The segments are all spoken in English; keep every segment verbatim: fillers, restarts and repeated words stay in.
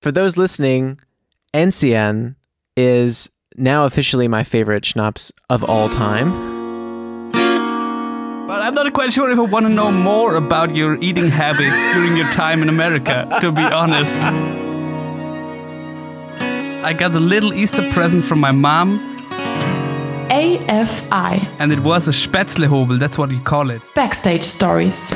For those listening, Enzian is now officially my favorite schnapps of all time. But I'm not quite sure if I want to know more about your eating habits during your time in America, to be honest. I got a little Easter present from my mom. A F I. And it was a Spätzlehobel, that's what you call it. Backstage stories.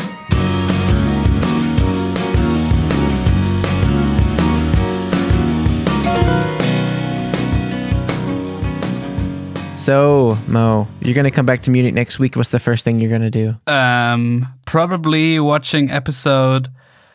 So, Mo, you're going to come back to Munich next week. What's the first thing you're going to do? Um, probably watching episode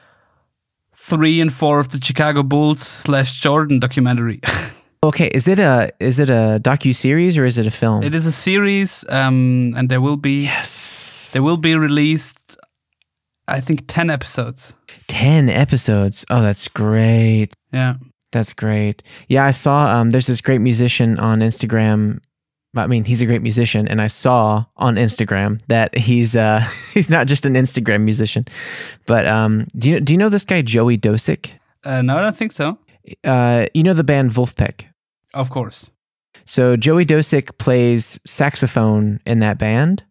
three and four of the Chicago Bulls slash Jordan documentary. Okay, is it a is it a docu-series or is it a film? It is a series, um, and there will be yes, there will be released, I think, ten episodes. Ten episodes. Oh, that's great. Yeah, that's great. Yeah, I saw. Um, there's this great musician on Instagram. I mean, he's a great musician, and I saw on Instagram that he's uh he's not just an Instagram musician, but um, do you do you know this guy Joey Dosick? Uh, no, I don't think so. Uh, you know the band Wolfpack? Of course. So Joey Dosick plays saxophone in that band,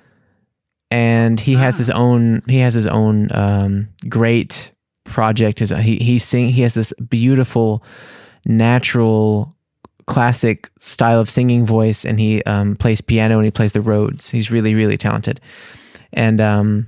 and he ah. has his own he has his own um, great project. His he he sing he has this beautiful natural classic style of singing voice, and he um, plays piano and he plays the Rhodes. He's really, really talented. And um,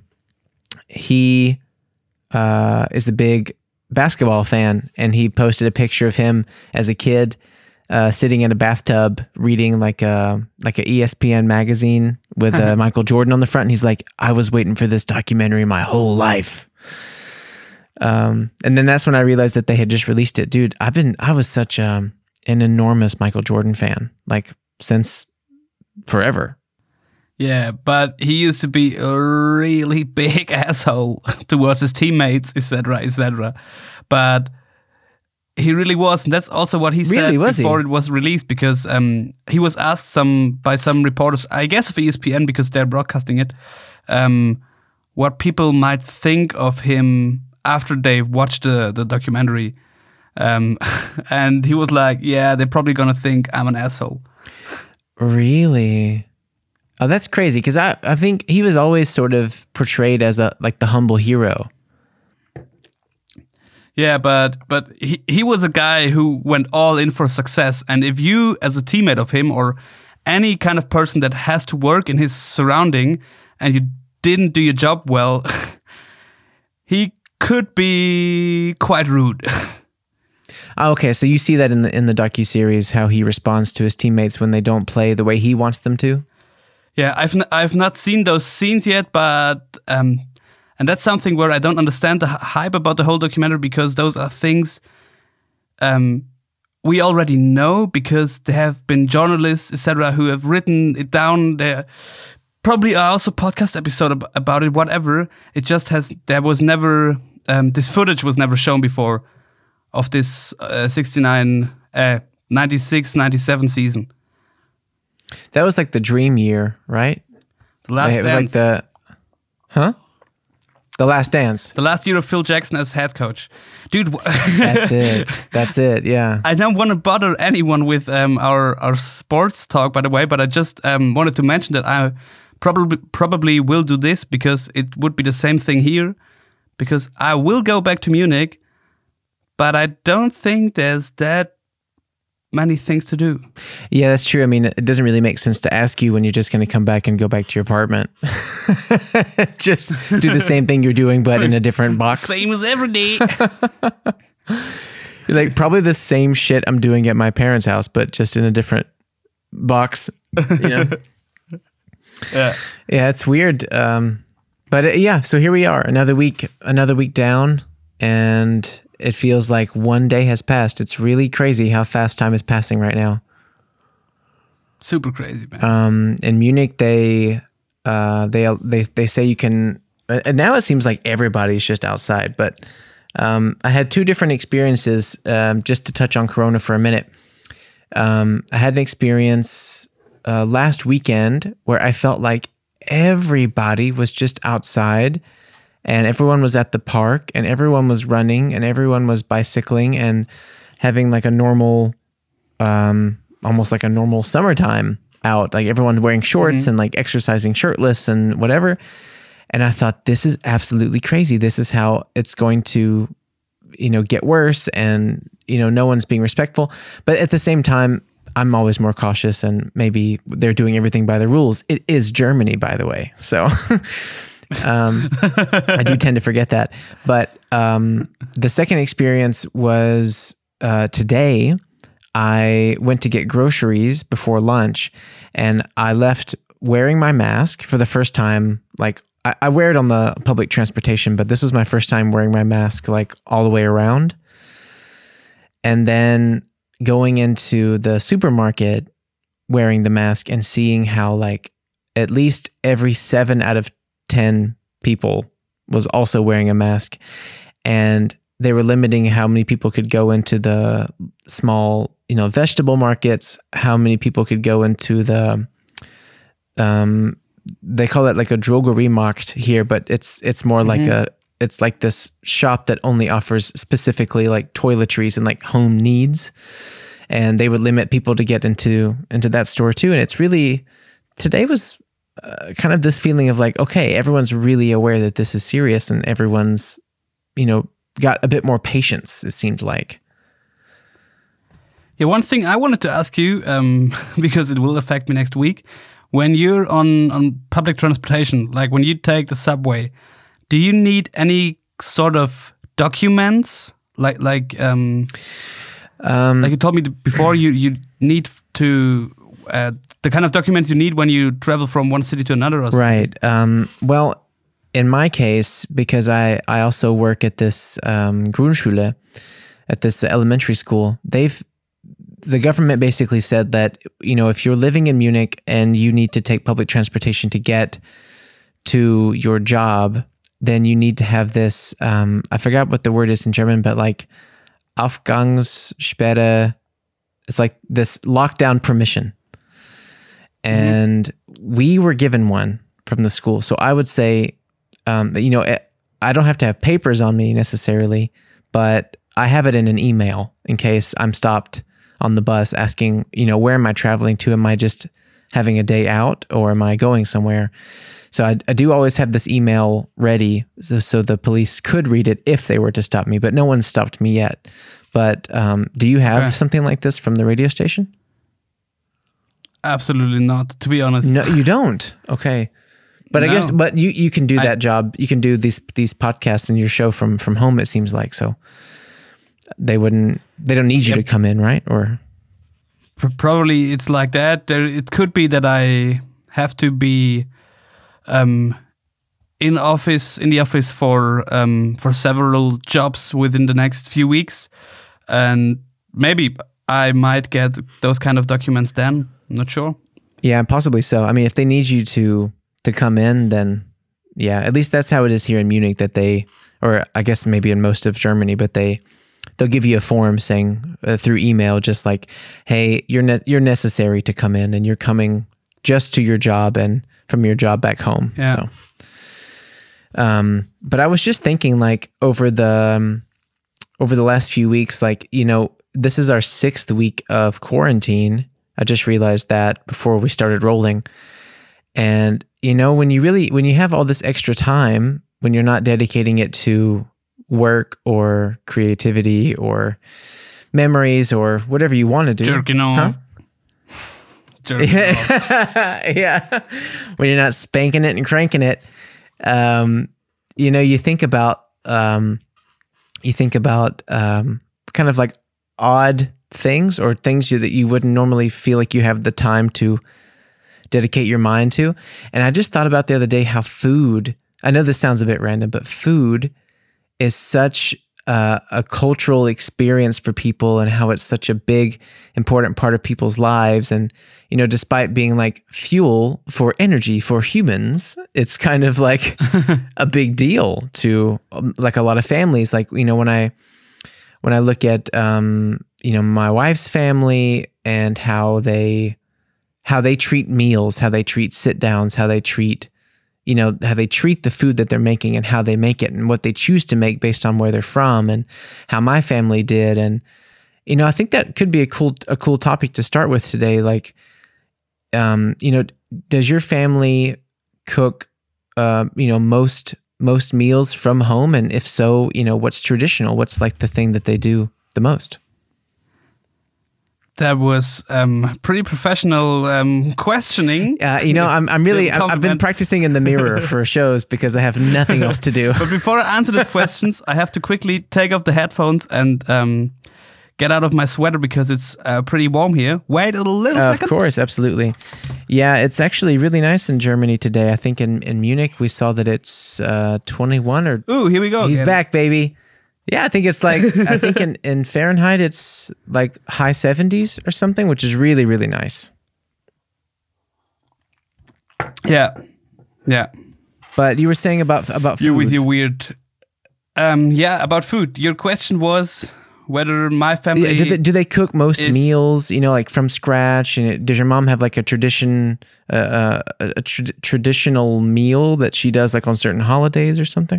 he uh, is a big basketball fan, and he posted a picture of him as a kid uh, sitting in a bathtub reading like a like a E S P N magazine with uh, Michael Jordan on the front. And he's like, I was waiting for this documentary my whole life. Um, and then that's when I realized that they had just released it. Dude, I've been I was such a an enormous Michael Jordan fan, like since forever. Yeah, but he used to be a really big asshole towards his teammates, et cetera, et cetera. But he really was, and that's also what he said really, was before he? it was released, because um, he was asked some by some reporters, I guess of E S P N, because they're broadcasting it, um, what people might think of him after they watched the, the documentary. Um, and he was like, yeah, they're probably going to think I'm an asshole. Really? Oh, that's crazy. Cause I, I think he was always sort of portrayed as a, like the humble hero. Yeah, but, but he, he was a guy who went all in for success. And if you, as a teammate of him, or any kind of person that has to work in his surrounding, and you didn't do your job well, he could be quite rude. Okay, so you see that in the in the docuseries, how he responds to his teammates when they don't play the way he wants them to? Yeah, I've n- I've not seen those scenes yet, but um, and that's something where I don't understand the hype about the whole documentary, because those are things um, we already know, because there have been journalists, et cetera, who have written it down. There probably are also podcast episode ab- about it. Whatever, it just has. There was never um, this footage was never shown before. Of this uh, sixty-nine, uh, ninety-six, ninety-seven season. That was like the dream year, right? The last it dance. was like the, huh? The Last Dance. The last year of Phil Jackson as head coach. Dude. That's it. That's it, yeah. I don't want to bother anyone with um, our, our sports talk, by the way, but I just um, wanted to mention that I probably probably will do this, because it would be the same thing here, because I will go back to Munich. But I don't think there's that many things to do. Yeah, that's true. I mean, it doesn't really make sense to ask you when you're just going to come back and go back to your apartment. Just do the same thing you're doing, but in a different box. Same as every day. You're like, probably the same shit I'm doing at my parents' house, but just in a different box. You know? Yeah. Yeah, it's weird. Um, but uh, yeah, so here we are, another week, another week down, and it feels like one day has passed. It's really crazy how fast time is passing right now. Super crazy, man. Um, in Munich, they uh, they they they say you can. And now it seems like everybody's just outside. But um, I had two different experiences. Um, just to touch on Corona for a minute, um, I had an experience uh, last weekend where I felt like everybody was just outside. and everyone was at the park, and everyone was running, and everyone was bicycling and having like a normal, um, almost like a normal summertime out. Like everyone wearing shorts mm-hmm. and like exercising shirtless and whatever. And I thought, this is absolutely crazy. This is how it's going to, you know, get worse, and you know, no one's being respectful. But at the same time, I'm always more cautious, and maybe they're doing everything by the rules. It is Germany, by the way. So um, I do tend to forget that. But um, the second experience was uh, today. I went to get groceries before lunch, and I left wearing my mask for the first time. Like I, I wear it on the public transportation, but this was my first time wearing my mask like all the way around. And then going into the supermarket wearing the mask and seeing how like at least every seven out of ten people was also wearing a mask, and they were limiting how many people could go into the small, you know, vegetable markets, how many people could go into the, um, they call it like a Drogeriemarkt here, but it's, it's more mm-hmm. like a, it's like this shop that only offers specifically like toiletries and like home needs. And they would limit people to get into, into that store too. And it's really, today was uh, kind of this feeling of like, okay, everyone's really aware that this is serious, and everyone's, you know, got a bit more patience, it seemed like. Yeah, one thing I wanted to ask you, um, because it will affect me next week, when you're on, on public transportation, like when you take the subway, do you need any sort of documents? Like, like, um, um, like you told me before, you, you need to, uh, the kind of documents you need when you travel from one city to another or something. Right. Um, well, in my case, because I, I also work at this um, Grundschule, at this elementary school, they've the government basically said that, you know, if you're living in Munich and you need to take public transportation to get to your job, then you need to have this, um, I forgot what the word is in German, but like Aufgangssperre, it's like this lockdown permission. And mm-hmm. we were given one from the school. So I would say, Um, you know, I don't have to have papers on me necessarily, but I have it in an email in case I'm stopped on the bus asking, you know, where am I traveling to? Am I just having a day out, or am I going somewhere? So I, I do always have this email ready so, so the police could read it if they were to stop me, but no one stopped me yet. But um, do you have okay. something like this from the radio station? Absolutely not, to be honest. No, you don't? Okay. But no. I guess, but you, you can do that I, job. You can do these these podcasts and your show from, from home, it seems like. So they wouldn't, they don't need you yep. to come in, right? Or probably it's like that. There, it could be that I have to be um, in office, in the office for um, for several jobs within the next few weeks, and maybe I might get those kind of documents then. I'm not sure. Yeah, possibly so. I mean, if they need you to. to come in, then yeah, at least that's how it is here in Munich, that they, or I guess maybe in most of Germany, but they, they'll give you a form saying uh, through email, just like, hey, you're ne- you're necessary to come in, and you're coming just to your job and from your job back home. Yeah. So, um, but I was just thinking, like over the, um, over the last few weeks, like, you know, this is our sixth week of quarantine. I just realized that before we started rolling. And, you know, when you really, when you have all this extra time, when you're not dedicating it to work or creativity or memories or whatever you want to do. Jerking off. Huh? Jerking off. Yeah. When you're not spanking it and cranking it, um, you know, you think about, um, you think about um, kind of like odd things or things you, that you wouldn't normally feel like you have the time to dedicate your mind to. And I just thought about the other day how food, I know this sounds a bit random, but food is such uh, a cultural experience for people, and how it's such a big, important part of people's lives. And, you know, despite being like fuel for energy for humans, it's kind of like a big deal to um, like a lot of families. Like, you know, when I, when I look at, um, you know, my wife's family and how they, how they treat meals, how they treat sit downs, how they treat, you know, how they treat the food that they're making and how they make it and what they choose to make based on where they're from and how my family did. And, you know, I think that could be a cool, a cool topic to start with today. Like, um, you know, does your family cook, uh, you know, most, most meals from home? And if so, you know, what's traditional? What's like the thing that they do the most? That was um, pretty professional um, questioning. Uh, you know, I'm I'm really I've, I've been practicing in the mirror for shows because I have nothing else to do. But before I answer these questions, I have to quickly take off the headphones and um, get out of my sweater because it's uh, pretty warm here. Wait a little uh, second. Of course, absolutely. Yeah, it's actually really nice in Germany today. I think in, in Munich we saw that it's uh, twenty-one or. Ooh, here we go. He's again. back, baby. Yeah, I think it's like, I think in, in Fahrenheit, it's like high seventies or something, which is really, really nice. Yeah. Yeah. But you were saying about about food. You with your weird... Um, yeah, about food. Your question was whether my family... Do they, do they cook most is, meals, you know, like from scratch? And it, does your mom have like a tradition, uh, a, a tra- traditional meal that she does like on certain holidays or something?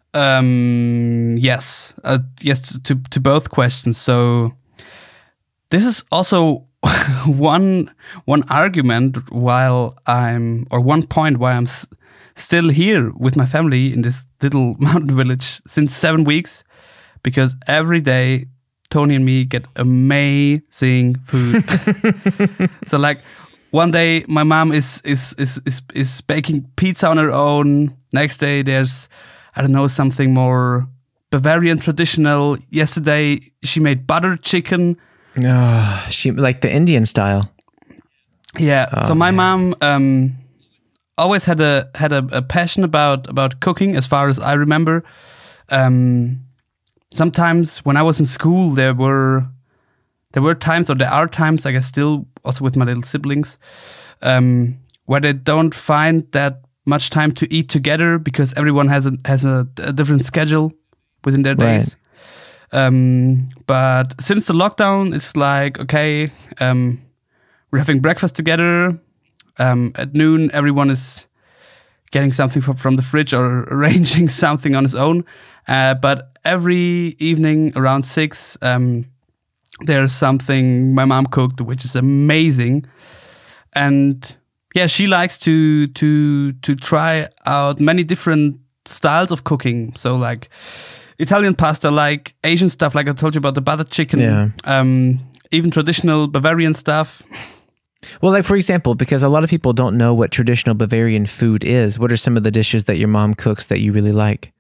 Um. Yes. Uh, yes. To to both questions. So this is also one one argument while I'm or one point why I'm s- still here with my family in this little mountain village since seven weeks, because every day Tony and me get amazing food. So like one day my mom is is is is is baking pizza on her own. Next day there's I don't know, something more Bavarian traditional. Yesterday, she made butter chicken. Oh, she like the Indian style. Yeah. Oh, so my man. mom um, always had a had a, a passion about about cooking, as far as I remember. Um, sometimes when I was in school, there were there were times, or there are times, I guess, still also with my little siblings, um, where they don't find that much time to eat together because everyone has a has a, a different schedule within their days. Right. Um, but since the lockdown, it's like, okay, um, we're having breakfast together. Um, at noon, everyone is getting something from, from the fridge or arranging something on his own. Uh, but every evening around six, um, there's something my mom cooked, which is amazing. And yeah, she likes to to to try out many different styles of cooking. So like Italian pasta, like Asian stuff, like I told you about the butter chicken. Yeah. Um, even traditional Bavarian stuff. Well, like for example, because a lot of people don't know what traditional Bavarian food is. What are some of the dishes that your mom cooks that you really like?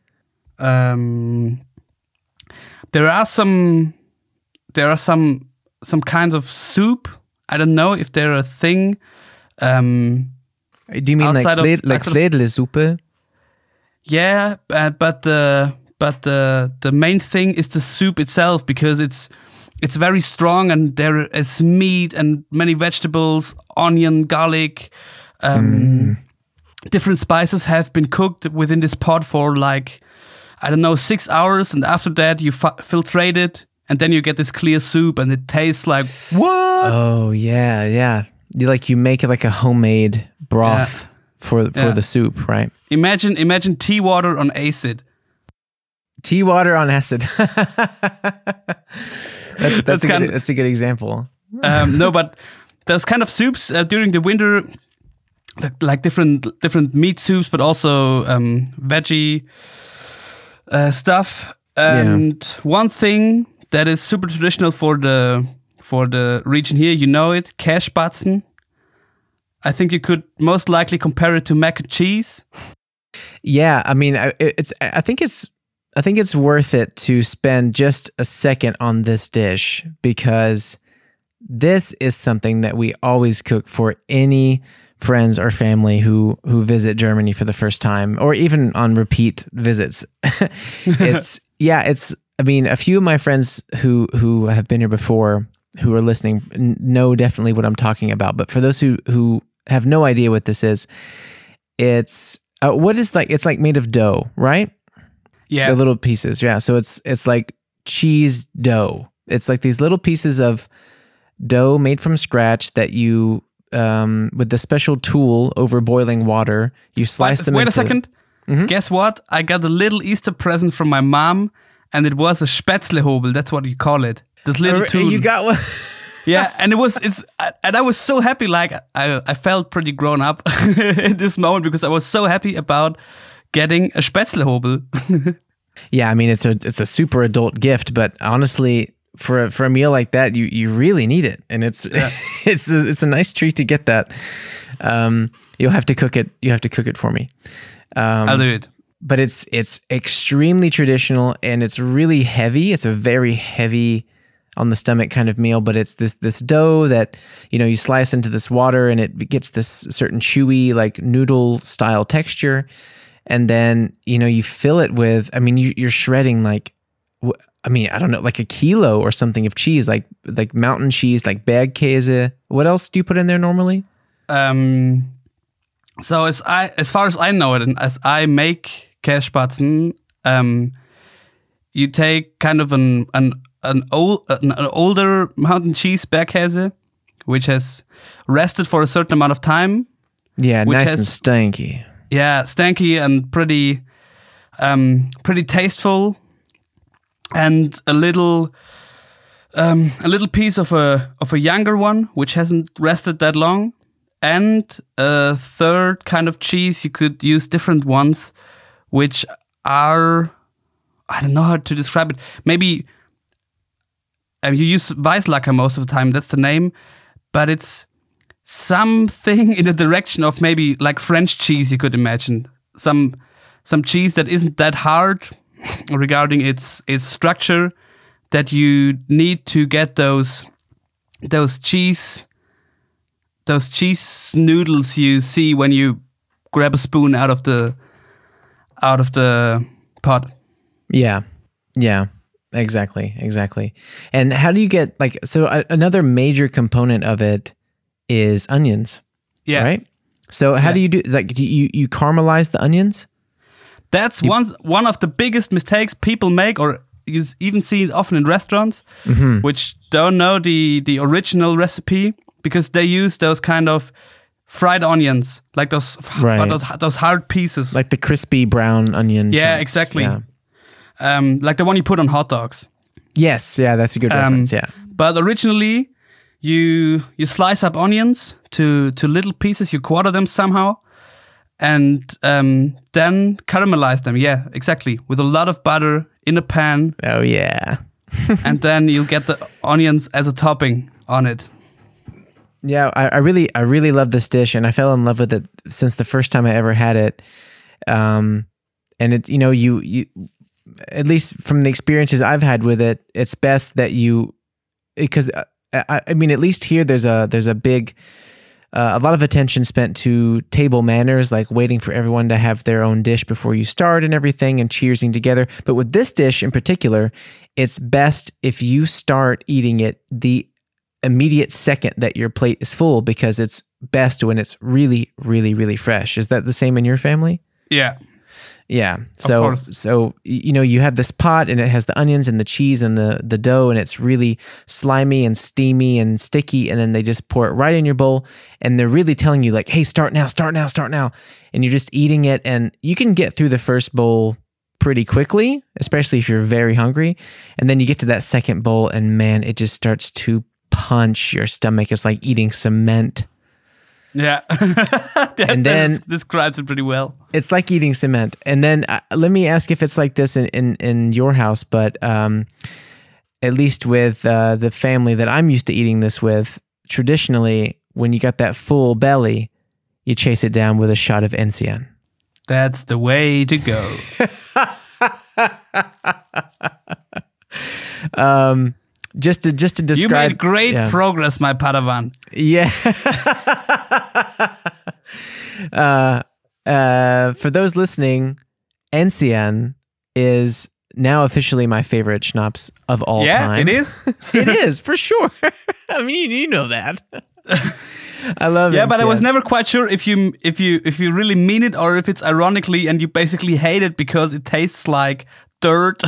Um, there are some there are some some kinds of soup. I don't know if they're a thing. Um, Do you mean like outside of- vle- like outside of- vledesuppe? Yeah, uh, but the but the the main thing is the soup itself, because it's it's very strong and there is meat and many vegetables, onion, garlic, um, mm. different spices have been cooked within this pot for like I don't know six hours, and after that you fi- filtrate it, and then you get this clear soup, and it tastes like what? Oh yeah, yeah. You like you make it like a homemade broth Yeah. for for Yeah. the soup, right? Imagine imagine tea water on acid. Tea water on acid. that, that's, That's a kind good, of- that's a good example. Um, no, but those kind of soups uh, during the winter, like, like different different meat soups, but also um, veggie uh, stuff. And one thing that is super traditional for the for the region here, you know it, Käsespätzle. I think you could most likely compare it to mac and cheese. Yeah, I mean, I- it's. I think it's. I think it's worth it to spend just a second on this dish, because this is something that we always cook for any friends or family who who visit Germany for the first time, or even on repeat visits. It's yeah, it's. I mean, a few of my friends who who have been here before, who are listening, n- know definitely what I'm talking about. But for those who who have no idea what this is, it's uh, what is like. It's like made of dough, right? Yeah, The little pieces, yeah. So it's it's like cheese dough. It's like these little pieces of dough made from scratch that you um, with the special tool over boiling water. You slice Wait, them. wait into, a second. Mm-hmm. Guess what? I got a little Easter present from my mom, and it was a Spätzlehobel. That's what you call it. This little tool. You got one. Yeah, and it was it's and I was so happy. Like I, I felt pretty grown up in this moment because I was so happy about getting a Spätzlehobel. Yeah, I mean it's a it's a super adult gift, but honestly, for a, for a meal like that, you, you really need it, and it's yeah. it's a, it's a nice treat to get that. Um, you'll have to cook it. You have to cook it for me. Um, I'll do it. But it's it's extremely traditional, and it's really heavy. It's a very heavy on the stomach kind of meal, but it's this this dough that, you know, you slice into this water, and it gets this certain chewy, like noodle style texture, and then, you know, you fill it with. I mean, you, you're shredding like. I mean, I don't know, like a kilo or something of cheese, like like mountain cheese, like Bergkäse. What else do you put in there normally? Um, so as I, as far as I know it, and as I make Kässpatzen, um, you take kind of an an an old an, an older mountain cheese Bergkäse, which has rested for a certain amount of time. Yeah, nice has, and stanky. Yeah, stanky and pretty, um, pretty tasteful. And a little, um, a little piece of a of a younger one, which hasn't rested that long, and a third kind of cheese. You could use different ones, which are, I don't know how to describe it. Maybe um, you use Weißlacker most of the time. That's the name, but it's something in the direction of maybe like French cheese. You could imagine some some cheese that isn't that hard regarding its its structure, that you need to get those those cheese those cheese noodles you see when you grab a spoon out of the out of the pot. Yeah, yeah, exactly, exactly. And how do you get like so? A, another major component of it is onions. Yeah. Right. So how yeah. do you do like do you you caramelize the onions? That's you, one one of the biggest mistakes people make, or you even see it often in restaurants, mm-hmm. which don't know the, the original recipe, because they use those kind of fried onions, like those right. those, those hard pieces, like the crispy brown onion. Yeah, chunks. exactly. Yeah. Um, like the one you put on hot dogs. Yes, yeah, that's a good um, reference. Yeah, but originally, you you slice up onions to to little pieces. You quarter them somehow. And um, then caramelize them. Yeah, exactly. With a lot of butter in a pan. Oh, yeah. And then you'll get the onions as a topping on it. Yeah, I, I really I really love this dish, and I fell in love with it since the first time I ever had it. Um, and it, you know, you you at least from the experiences I've had with it, it's best that you, because I, I mean, at least here there's a there's a big. Uh, a lot of attention spent to table manners, like waiting for everyone to have their own dish before you start and everything, and cheersing together. But with this dish in particular, it's best if you start eating it the immediate second that your plate is full, because it's best when it's really, really, really fresh. Is that the same in your family? Yeah. Yeah. So, so you know, you have this pot, and it has the onions and the cheese and the, the dough, and it's really slimy and steamy and sticky. And then they just pour it right in your bowl, and they're really telling you like, hey, start now, start now, start now. And you're just eating it, and you can get through the first bowl pretty quickly, especially if you're very hungry. And then you get to that second bowl, and man, it just starts to punch your stomach. It's like eating cement. Yeah. that, and then that describes it pretty well. It's like eating cement. And then uh, let me ask if it's like this in, in, in your house, but um, at least with uh, the family that I'm used to eating this with, traditionally, when you got that full belly, you chase it down with a shot of Enzian. That's the way to go. um, Just to just to describe, you made great yeah. progress, my Padawan. Yeah. uh, uh, for those listening, Enzian is now officially my favorite schnapps of all yeah, time. Yeah, it is. It is for sure. I mean, you know that. I love it. Yeah, but Enzian. I was never quite sure if you if you if you really mean it, or if it's ironically and you basically hate it because it tastes like dirt.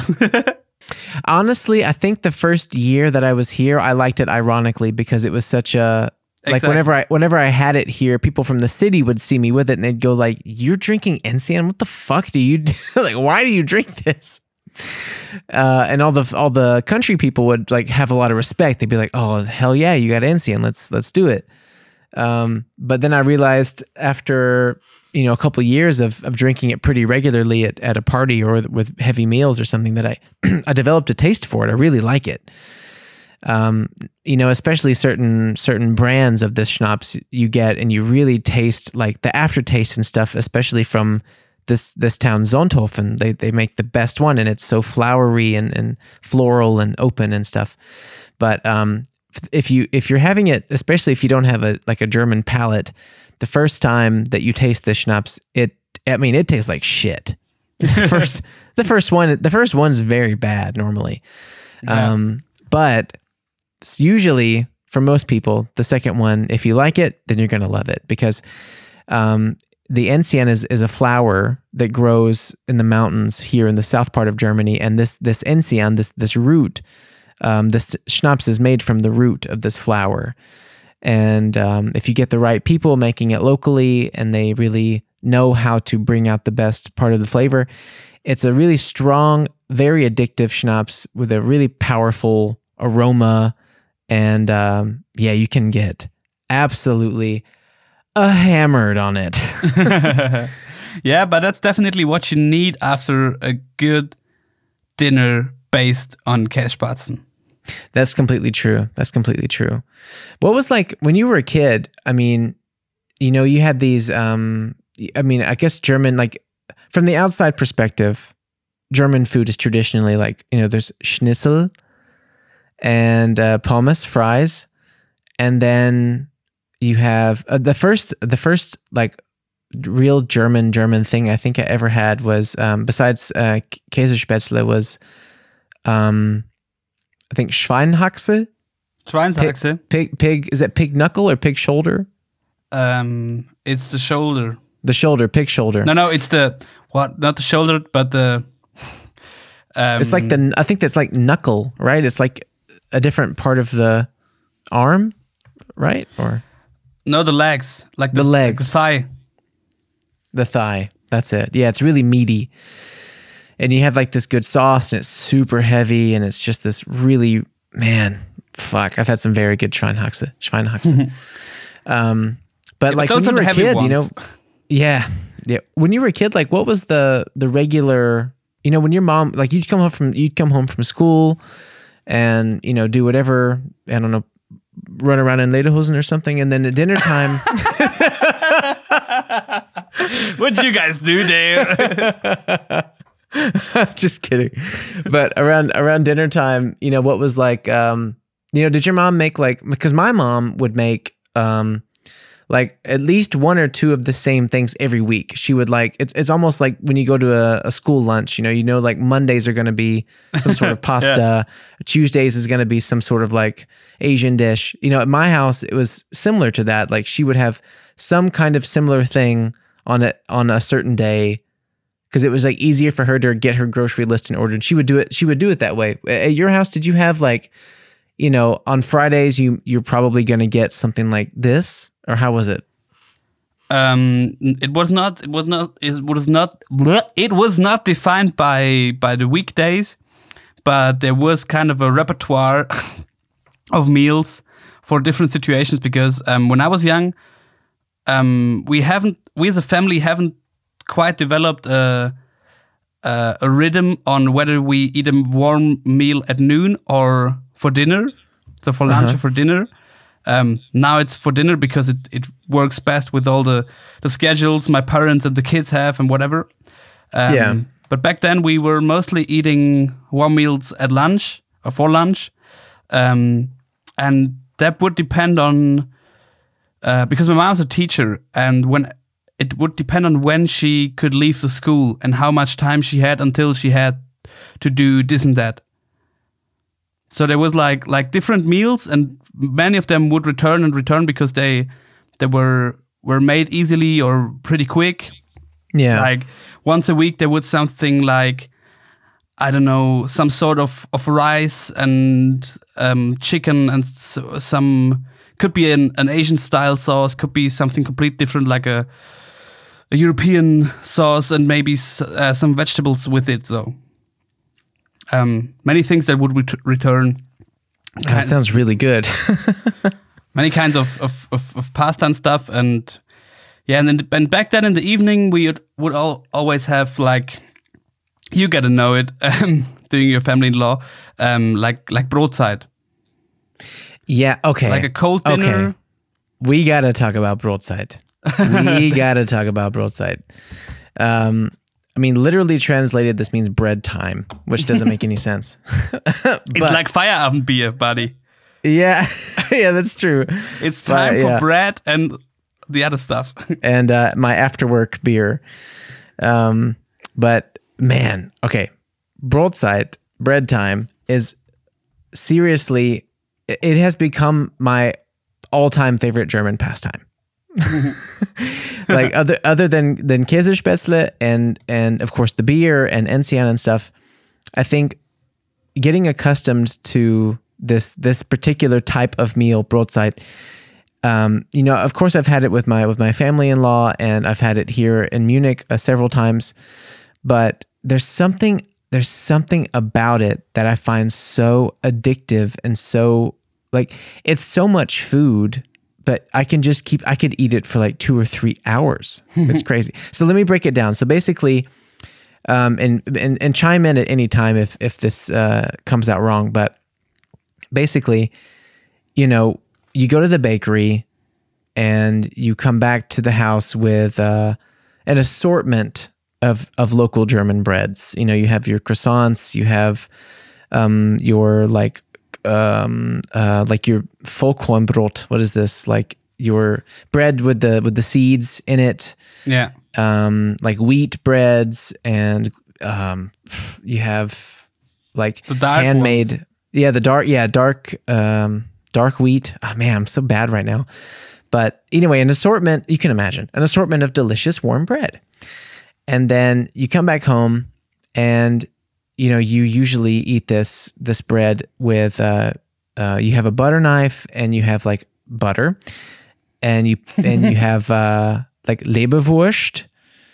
Honestly, I think the first year that I was here, I liked it ironically because it was such a Like Exactly. whenever I whenever I had it here, people from the city would see me with it and they'd go like, "You're drinking Enzian? What the fuck do you do? Like, why do you drink this?" Uh, and all the all the country people would like have a lot of respect. They'd be like, "Oh hell yeah, you got Enzian. Let's let's do it." Um, but then I realized after you know a couple of years of of drinking it pretty regularly at, at a party or with heavy meals or something that I I developed a taste for it. I really like it. Um, you know, especially certain certain brands of this schnapps you get, and you really taste like the aftertaste and stuff, especially from this this town Sonthofen. They they make the best one, and it's so flowery and, and floral and open and stuff. But um, if you if you're having it, especially if you don't have a like a German palate, the first time that you taste this schnapps, it I mean it tastes like shit. The first the first one the first one's very bad normally, Yeah. um, but usually for most people, the second one, if you like it, then you're going to love it because um, the Enzian is, is a flower that grows in the mountains here in the south part of Germany. And this this Enzian, this this root, um, this schnapps is made from the root of this flower. And um, if you get the right people making it locally and they really know how to bring out the best part of the flavor, it's a really strong, very addictive schnapps with a really powerful aroma. And um, yeah, you can get absolutely uh, hammered on it. Yeah, but that's definitely what you need after a good dinner based on Käsespatzen. That's completely true. That's completely true. What was like when you were a kid? I mean, you know, you had these, um, I mean, I guess German, like from the outside perspective, German food is traditionally like, you know, there's Schnitzel and uh, pommes, fries, and then you have uh, the first, the first like real German German thing I think I ever had was um, besides uh, Käsespätzle was, um, I think Schweinehaxe, Schweinshaxe. pig, pig. Is it pig knuckle or pig shoulder? Um, it's the shoulder. The shoulder, pig shoulder. No, no, it's the what? Not the shoulder, but the. Um, It's like the, I think that's like knuckle, right? It's like a different part of the arm, right? Or no, the legs, like the, The like legs. the thigh. the thigh. That's it. Yeah, it's really meaty. And you have like this good sauce and it's super heavy and it's just this really, man, fuck. I've had some very good Schweinehaxe. Schweinehaxe. um, but Yeah, like but those when you are were a the heavy kid, you know, ones. yeah, yeah. When you were a kid, like what was the the regular, you know, when your mom, like you'd come home from, you'd come home from school and, you know, do whatever, I don't know, run around in lederhosen or something. And then at dinner time, What'd you guys do, Dave? just kidding. But around, around dinner time, you know, what was like, um, you know, did your mom make like, because my mom would make, um, like at least one or two of the same things every week. She would like, it's it's almost like when you go to a, a school lunch, you know, you know, like Mondays are going to be some sort of pasta. Tuesdays is going to be some sort of like Asian dish. You know, at my house, it was similar to that. Like she would have some kind of similar thing on it on a certain day because it was like easier for her to get her grocery list in order. And she would do it. She would do it that way. At your house, did you have like, you know, on Fridays, you, you're probably going to get something like this? Or how was it? Um, it was not. It was not. It was not. It was not defined by by the weekdays, but there was kind of a repertoire of meals for different situations. Because um, when I was young, um, we haven't. We as a family haven't quite developed a a, a rhythm on whether we eat a warm meal at noon or for dinner. So for lunch Uh-huh. or for dinner. Um, now it's for dinner because it, it works best with all the, the schedules my parents and the kids have and whatever. Um, Yeah. But back then we were mostly eating warm meals at lunch or for lunch. Um, and that would depend on, uh, because my mom's a teacher and when it would depend on when she could leave the school and how much time she had until she had to do this and that. So there was like like different meals, and many of them would return and return because they they were were made easily or pretty quick. Yeah. Like once a week there would something like, I don't know, some sort of, of rice and um, chicken and s- some could be an, an Asian style sauce, could be something completely different, like a, a European sauce, and maybe uh, some vegetables with it. So um, many things that would ret- return. That sounds really good. Many kinds of, of, of, of pasta and stuff, and yeah, and then and back then in the evening we would, would all, always have like, you gotta know it, um, doing your family-in-law, um, like like broadside. Yeah. Okay. Like a cold dinner. Okay. We gotta talk about broadside. We gotta talk about broadside. Um, I mean, literally translated, this means bread time, which doesn't make any sense. It's like Feierabendbier, buddy. Yeah, yeah, that's true. It's time but, for yeah. bread and the other stuff. And uh, my after work beer. Um, but man, okay, broadside bread time is seriously, it has become my all-time favorite German pastime. Like other other than than Käsespätzle and and of course the beer and Enzian and stuff, I think getting accustomed to this this particular type of meal, broadside. Um, you know, of course, I've had it with my with my family-in-law, and I've had it here in Munich uh, several times. But there's something there's something about it that I find so addictive and so like it's so much food, but I can just keep I could eat it for like two or three hours. It's crazy. So let me break it down. So basically, um, and and and chime in at any time if if this uh, comes out wrong, but. Basically, you know, you go to the bakery and you come back to the house with uh, an assortment of, of local German breads. You know, you have your croissants, you have um, your like um, uh, like your Vollkornbrot. What is this? Like your bread with the with the seeds in it. Yeah. Um, like wheat breads, and um, you have like the dark handmade. Ones. Yeah, the dark, yeah, dark, um, dark wheat. Oh man, I'm so bad right now. But anyway, an assortment, you can imagine, an assortment of delicious warm bread. And then you come back home and, you know, you usually eat this, this bread with, uh, uh, you have a butter knife and you have like butter and you, and you have, uh, like Leberwurst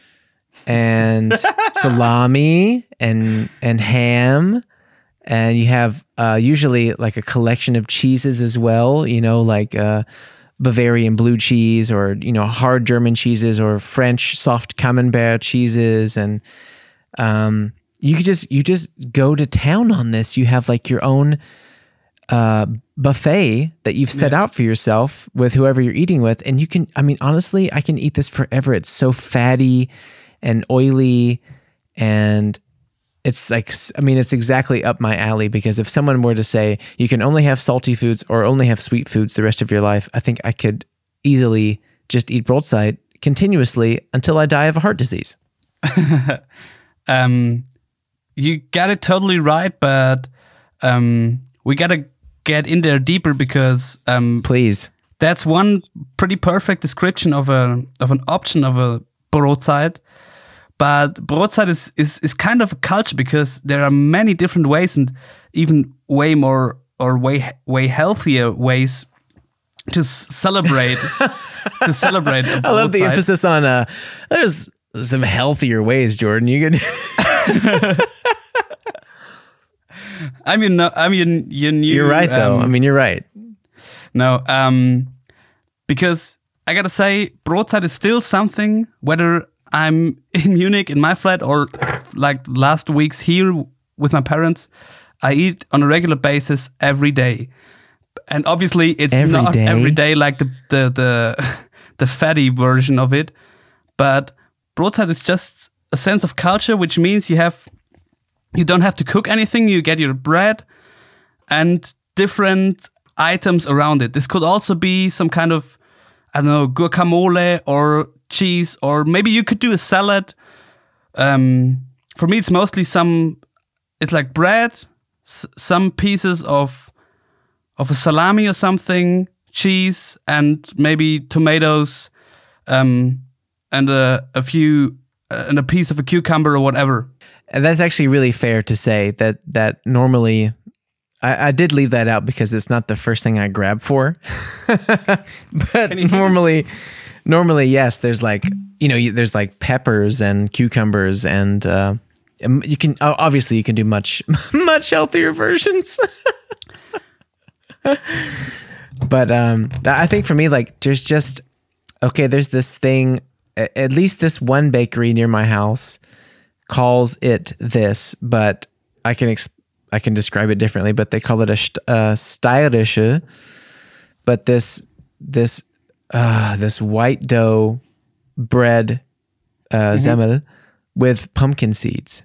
and salami and, and ham. And you have uh, usually like a collection of cheeses as well, you know, like uh, Bavarian blue cheese or, you know, hard German cheeses or French soft camembert cheeses. And um, you could just, you just go to town on this. You have like your own uh, buffet that you've set yeah. out for yourself with whoever you're eating with. And you can, I mean, honestly, I can eat this forever. It's so fatty and oily and it's like, I mean, it's exactly up my alley because if someone were to say you can only have salty foods or only have sweet foods the rest of your life, I think I could easily just eat broadside continuously until I die of a heart disease. um, you got it totally right, but um, we got to get in there deeper because um, please, that's one pretty perfect description of a of an option of a broadside. But broadside is, is, is kind of a culture because there are many different ways and even way more or way way healthier ways to s- celebrate to celebrate. A I love the emphasis on uh, there's some healthier ways, Jordan. You can. I mean, no, I mean, you knew. You're right, though. Um, I mean, you're right. No, um, because I gotta say, broadside is still something whether I'm in Munich in my flat or like last weeks here with my parents, I eat on a regular basis every day. And obviously it's every not day? every day like the, the, the, the fatty version of it, but broadside is just a sense of culture, which means you have, you don't have to cook anything. You get your bread and different items around it. This could also be some kind of, I don't know, guacamole or cheese, or maybe you could do a salad. Um, for me, it's mostly some, it's like bread, s- some pieces of of a salami or something, cheese, and maybe tomatoes, um, and a, a few, uh, and a piece of a cucumber or whatever. And that's actually really fair to say that that normally I I, I did leave that out because it's not the first thing I grab for. But normally, normally, yes, there's like, you know, you, there's like peppers and cucumbers and uh, you can, obviously you can do much, much healthier versions. But um, I think for me, like, there's just, okay, there's this thing, at least this one bakery near my house calls it this, but I can exp- I can describe it differently, but they call it a, st- a steirische, but this, this, uh, this white dough bread, uh, mm-hmm. Semmel with pumpkin seeds.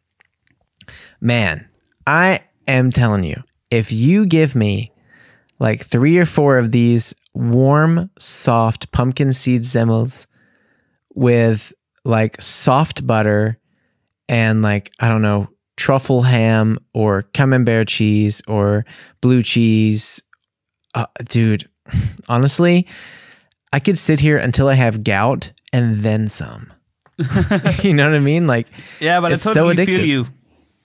Man, I am telling you, if you give me like three or four of these warm, soft pumpkin seed semmels with like soft butter and like, I don't know, truffle ham or camembert cheese or blue cheese. Uh, dude, honestly, I could sit here until I have gout and then some. You know what I mean? Like, yeah, but it's I totally so addictive. feel you.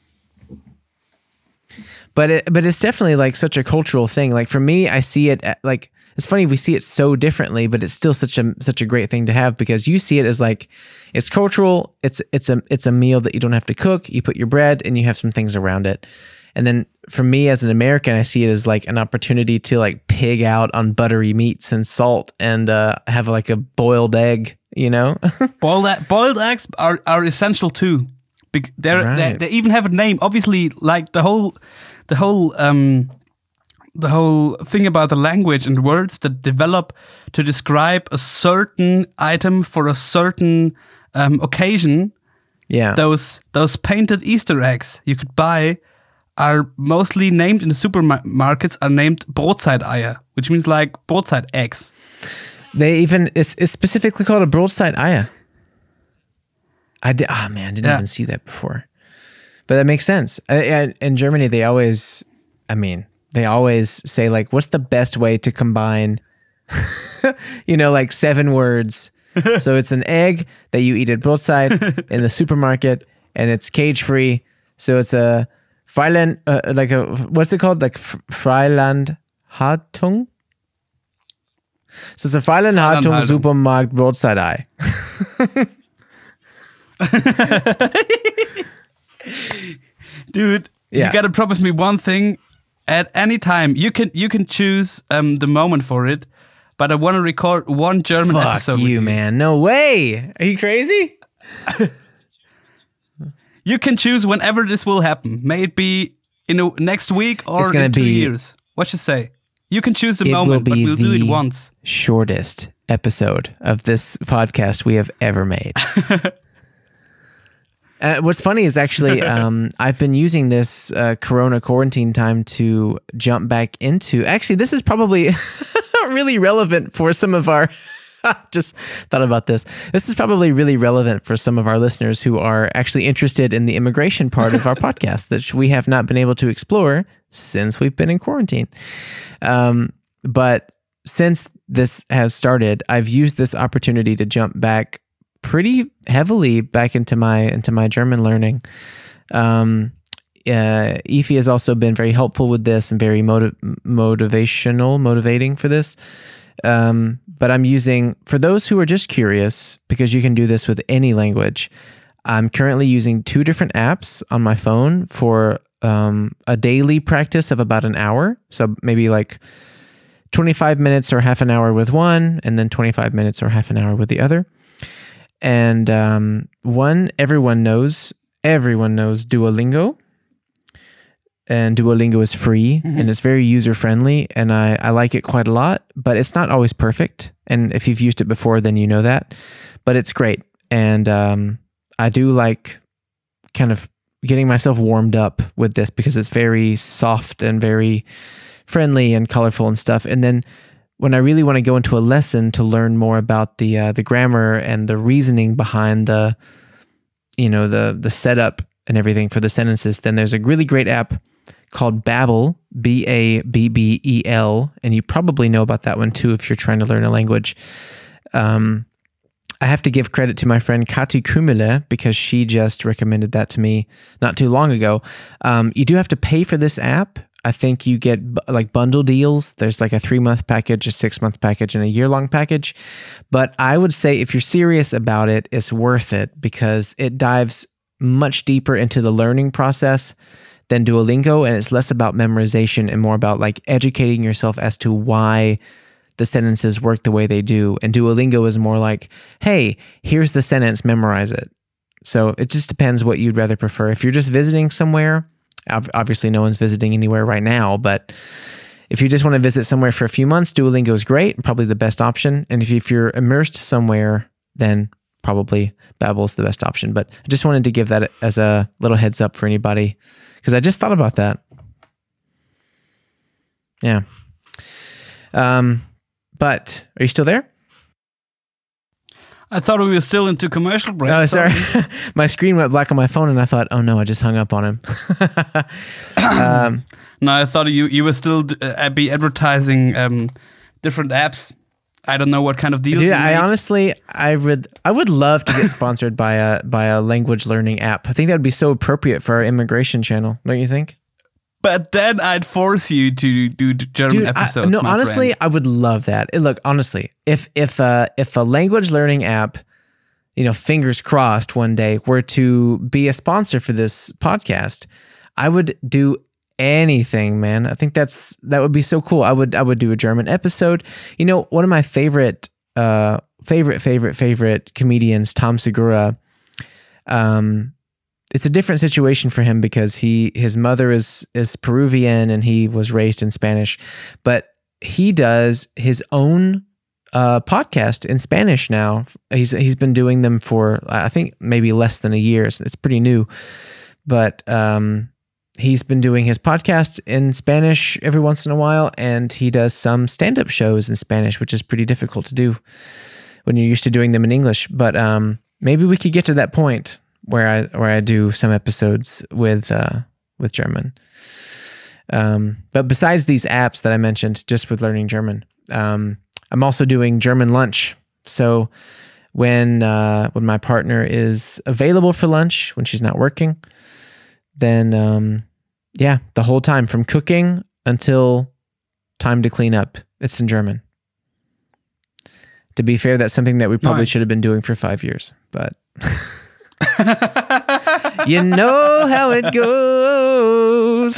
But it, but it's definitely like such a cultural thing. Like for me, I see it at, like, it's funny, we see it so differently, but it's still such a such a great thing to have because you see it as like, it's cultural. It's it's a it's a meal that you don't have to cook. You put your bread and you have some things around it. And then for me as an American, I see it as like an opportunity to like pig out on buttery meats and salt and uh, have like a boiled egg, you know? boiled boiled eggs are, are essential too. They're, right. they they even have a name. Obviously, like the whole the whole um. the whole thing about the language and words that develop to describe a certain item for a certain um, occasion. Yeah. Those those painted Easter eggs you could buy are mostly named in the supermarkets are named Brotzeit-Eier, which means like broadside eggs. They even, it's, it's specifically called a Brotzeit-Eier. I did, oh man, I didn't yeah. even see that before. But that makes sense. Uh, in Germany, they always, I mean, they always say like, what's the best way to combine, you know, like seven words. So it's an egg that you eat at Brotzeit in the supermarket and it's cage free. So it's a Freiland, uh, like a, what's it called? Like Freiland Hartung? So it's a Freiland Hartung Supermarkt Brotzeit-Ei. Dude, yeah. You gotta promise me one thing. At any time, you can you can choose um, the moment for it, but I want to record one German Fuck episode. you, with you, man! No way! Are you crazy? You can choose whenever this will happen. May it be in a, next week or it's gonna in two be, years. What you say? You can choose the it moment, will be but we'll do it once. Shortest episode of this podcast we have ever made. Uh, what's funny is actually um, I've been using this uh, Corona quarantine time to jump back into. Actually, this is probably really relevant for some of our. Just thought about this. This is probably really relevant for some of our listeners who are actually interested in the immigration part of our podcast that we have not been able to explore since we've been in quarantine. Um, but since this has started, I've used this opportunity to jump back pretty heavily back into my into my German learning. Um, uh, Ify has also been very helpful with this and very motiv- motivational, motivating for this. Um, but I'm using, for those who are just curious, because you can do this with any language, I'm currently using two different apps on my phone for um, a daily practice of about an hour. So maybe like twenty-five minutes or half an hour with one, and then twenty-five minutes or half an hour with the other. And um, one, everyone knows, everyone knows Duolingo. And Duolingo is free mm-hmm. and it's very user-friendly. And I, I like it quite a lot, but it's not always perfect. And if you've used it before, then you know that. But it's great. And um, I do like kind of getting myself warmed up with this because it's very soft and very friendly and colorful and stuff. And then when I really want to go into a lesson to learn more about the uh, the grammar and the reasoning behind the, you know, the the setup and everything for the sentences, then there's a really great app called Babbel, B A B B E L, and you probably know about that one too if you're trying to learn a language. Um, I have to give credit to my friend Kati Kumele because she just recommended that to me not too long ago. Um, you do have to pay for this app. I think you get bu- like bundle deals. There's like a three month package, a six month package, and a year long package. But I would say if you're serious about it, it's worth it because it dives much deeper into the learning process than Duolingo, and it's less about memorization and more about like educating yourself as to why the sentences work the way they do. And Duolingo is more like, hey, here's the sentence, memorize it. So it just depends what you'd rather prefer. If you're just visiting somewhere, obviously no one's visiting anywhere right now, but if you just want to visit somewhere for a few months, Duolingo is great, probably the best option. And if, if you're immersed somewhere, then probably Babbel is the best option. But I just wanted to give that as a little heads up for anybody, because I just thought about that. Yeah. Um, but are you still there? I thought we were still into commercial break. Oh, sorry. sorry. My screen went black on my phone, and I thought, oh no, I just hung up on him. um, no, I thought you you were still uh, be advertising um, different apps. I don't know what kind of deals. Dude, you I make. honestly, I would, I would love to get sponsored by a by a language learning app. I think that would be so appropriate for our immigration channel. Don't you think? But then I'd force you to do German Dude, episodes. I, no, my honestly, friend. I would love that. Look, honestly, if if uh, if a language learning app, you know, fingers crossed, one day were to be a sponsor for this podcast, I would do anything, man. I think that's that would be so cool. I would I would do a German episode. You know, one of my favorite uh favorite favorite favorite comedians, Tom Segura. Um. It's a different situation for him because he his mother is is Peruvian and he was raised in Spanish, but he does his own uh, podcast in Spanish now. He's he's been doing them for I think maybe less than a year. So it's pretty new, but um, he's been doing his podcast in Spanish every once in a while, and he does some stand-up shows in Spanish, which is pretty difficult to do when you're used to doing them in English. But um, maybe we could get to that point where I where I do some episodes with uh, with German. Um, but besides these apps that I mentioned, just with learning German, um, I'm also doing German lunch. So when uh, when my partner is available for lunch, when she's not working, then um, yeah, the whole time from cooking until time to clean up, it's in German. To be fair, that's something that we probably Nice. should have been doing for five years, but. You know how it goes.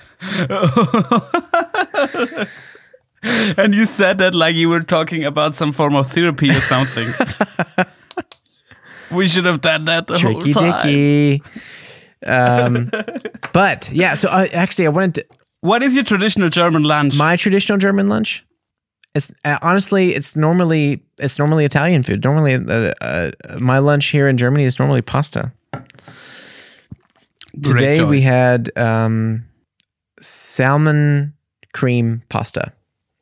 And you said that like you were talking about some form of therapy or something. We should have done that the Tricky whole time. dicky. Um, but yeah, so I, actually I wanted to, What is your traditional German lunch? my traditional German lunch. It's uh, honestly, it's normally it's normally Italian food. Normally, uh, uh, my lunch here in Germany is normally pasta. Great Today choice. we had um, salmon cream pasta.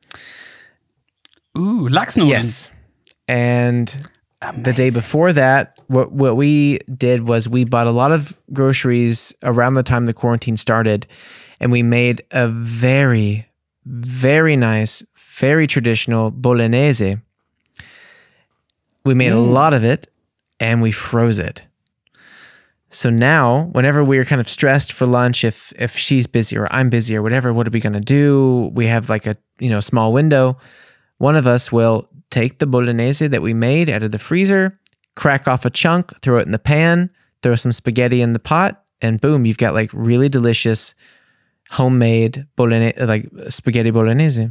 Ooh, Lachsnudeln. Yes, and the day before that, what what we did was we bought a lot of groceries around the time the quarantine started, and we made a very, very nice, very traditional bolognese. We made a lot of it, and we froze it. So now, whenever we're kind of stressed for lunch, if if she's busy or I'm busy or whatever, what are we gonna do? We have like a you know small window. One of us will take the bolognese that we made out of the freezer, crack off a chunk, throw it in the pan, throw some spaghetti in the pot, and boom, you've got like really delicious homemade bolognese, like spaghetti bolognese.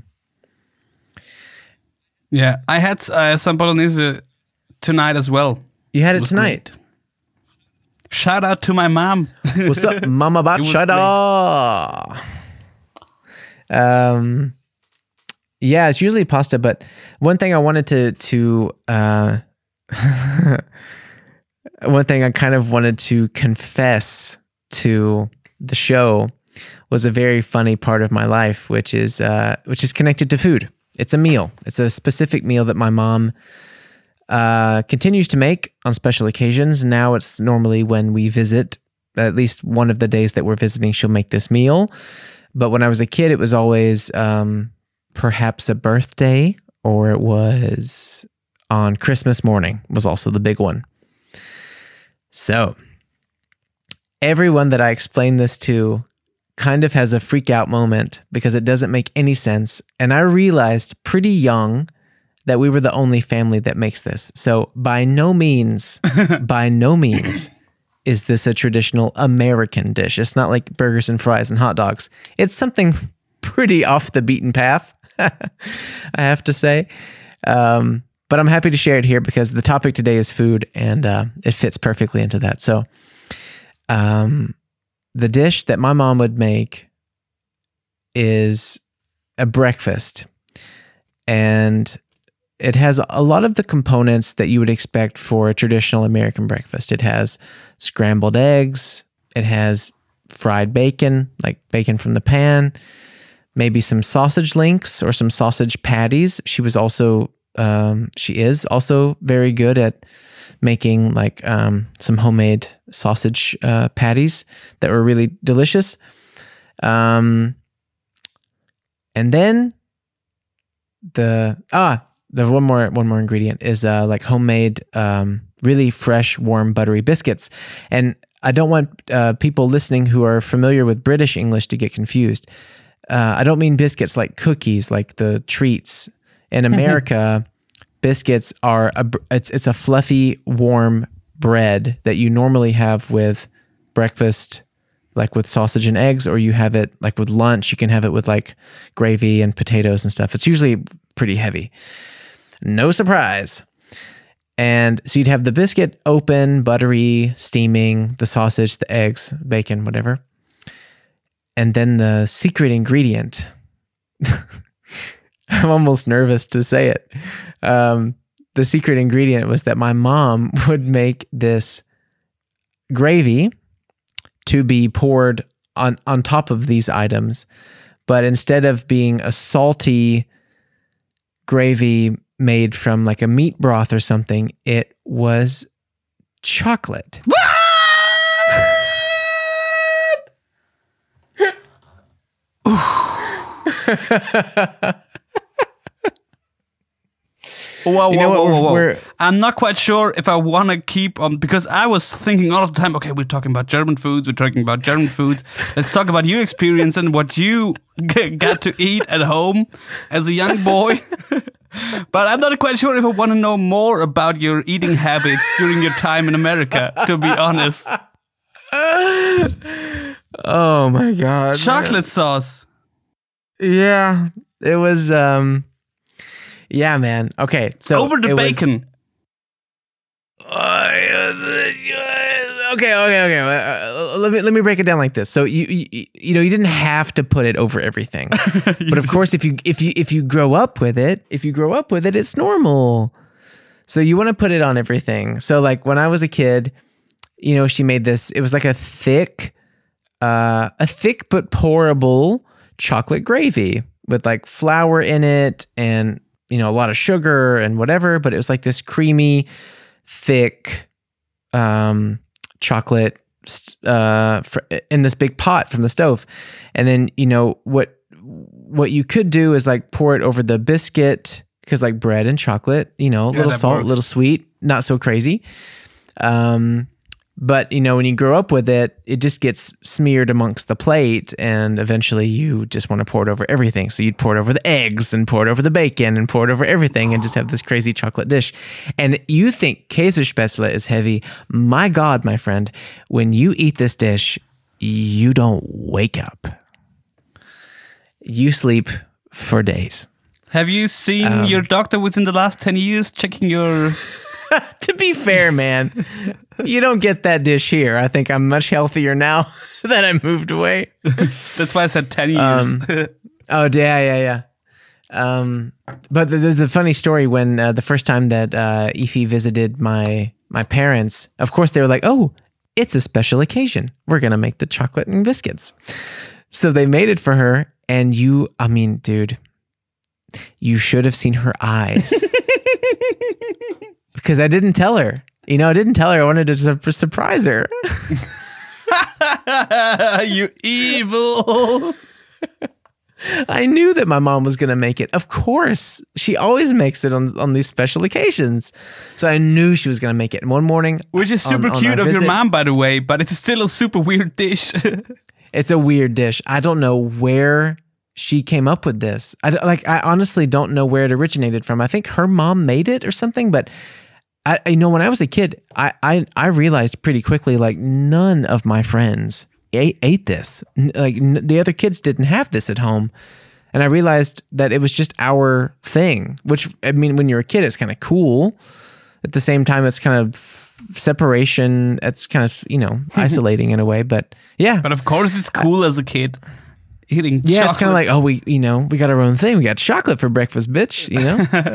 Yeah, I had uh, some bolognese tonight as well. You had it was tonight. Shout out to my mom. What's up, Mama was Bachada? Um, yeah, it's usually pasta, but one thing I wanted to to uh, one thing I kind of wanted to confess to the show was a very funny part of my life, which is uh, which is connected to food. It's a meal. It's a specific meal that my mom uh, continues to make on special occasions. Now it's normally when we visit, at least one of the days that we're visiting, she'll make this meal. But when I was a kid, it was always um, perhaps a birthday, or it was on Christmas morning was also the big one. So everyone that I explain this to kind of has a freak out moment because it doesn't make any sense. And I realized pretty young that we were the only family that makes this. So by no means, by no means is this a traditional American dish. It's not like burgers and fries and hot dogs. It's something pretty off the beaten path, I have to say. Um, but I'm happy to share it here because the topic today is food, and uh, it fits perfectly into that. So um, the dish that my mom would make is a breakfast, and it has a lot of the components that you would expect for a traditional American breakfast. It has scrambled eggs. It has fried bacon, like bacon from the pan, maybe some sausage links or some sausage patties. She was also, um, she is also very good at making like um, some homemade sausage uh, patties that were really delicious. Um, and then the, ah, The one more one more ingredient is uh, like homemade, um, really fresh, warm, buttery biscuits. And I don't want uh, people listening who are familiar with British English to get confused. Uh, I don't mean biscuits like cookies, like the treats. In America, biscuits are a, it's it's a fluffy, warm bread that you normally have with breakfast, like with sausage and eggs, or you have it like with lunch. You can have it with like gravy and potatoes and stuff. It's usually pretty heavy. No surprise. And so you'd have the biscuit open, buttery, steaming, the sausage, the eggs, bacon, whatever. And then the secret ingredient, I'm almost nervous to say it. Um, the secret ingredient was that my mom would make this gravy to be poured on, on top of these items. But instead of being a salty gravy made from like a meat broth or something, it was chocolate. What? Whoa, You know whoa, what, whoa, whoa, we're- whoa. I'm not quite sure if I want to keep on, because I was thinking all of the time, okay, we're talking about German foods, we're talking about German foods. Let's talk about your experience and what you g- got to eat at home as a young boy. But I'm not quite sure if I want to know more about your eating habits during your time in America, to be honest. Oh my God. Chocolate sauce. Yeah, it was, um, yeah, man. Okay. So Over the it was- bacon. Okay, okay, okay. Uh, let me let me break it down like this. So you, you you know you didn't have to put it over everything, but of course if you if you if you grow up with it, if you grow up with it, it's normal. So you want to put it on everything. So like when I was a kid, you know, she made this. It was like a thick, uh, a thick but pourable chocolate gravy with like flour in it and you know a lot of sugar and whatever. But it was like this creamy, thick, um. chocolate uh, in this big pot from the stove. And then, you know, what what you could do is like pour it over the biscuit, because like bread and chocolate, you know, a Yeah, little that salt, a works. little sweet, not so crazy. Um, but, you know, when you grow up with it, it just gets smeared amongst the plate, and eventually you just want to pour it over everything. So you'd pour it over the eggs and pour it over the bacon and pour it over everything and just have this crazy chocolate dish. And you think Käsespätzle is heavy. My God, my friend, when you eat this dish, you don't wake up. You sleep for days. Have you seen Um, your doctor within the last ten years checking your... To be fair, man, you don't get that dish here. I think I'm much healthier now that I moved away. That's why I said ten years. Um, Oh, yeah, yeah, yeah. Um, but th- there's a funny story when uh, the first time that uh, Ify visited my my parents, of course they were like, oh, it's a special occasion. We're going to make the chocolate and biscuits. So they made it for her, and you, I mean, dude, you should have seen her eyes. Because I didn't tell her. You know, I didn't tell her. I wanted to sur- surprise her. You evil. I knew that my mom was going to make it. Of course. She always makes it on, on these special occasions. So I knew she was going to make it. And one morning... Which is on- super on cute our of your visit- mom, by the way, but it's still a super weird dish. It's a weird dish. I don't know where she came up with this. I don't- like. I honestly don't know where it originated from. I think her mom made it or something. But I, you know, when I was a kid, I, I, I realized pretty quickly, like, none of my friends ate, ate this. N- Like n- the other kids didn't have this at home, and I realized that it was just our thing. Which, I mean, when you're a kid, it's kind of cool. At the same time, it's kind of separation. It's kind of, you know, isolating in a way. But yeah, But of course, it's cool as a kid eating yeah, chocolate. it's kind of like, oh, we, you know, we got our own thing. We got chocolate for breakfast, bitch. You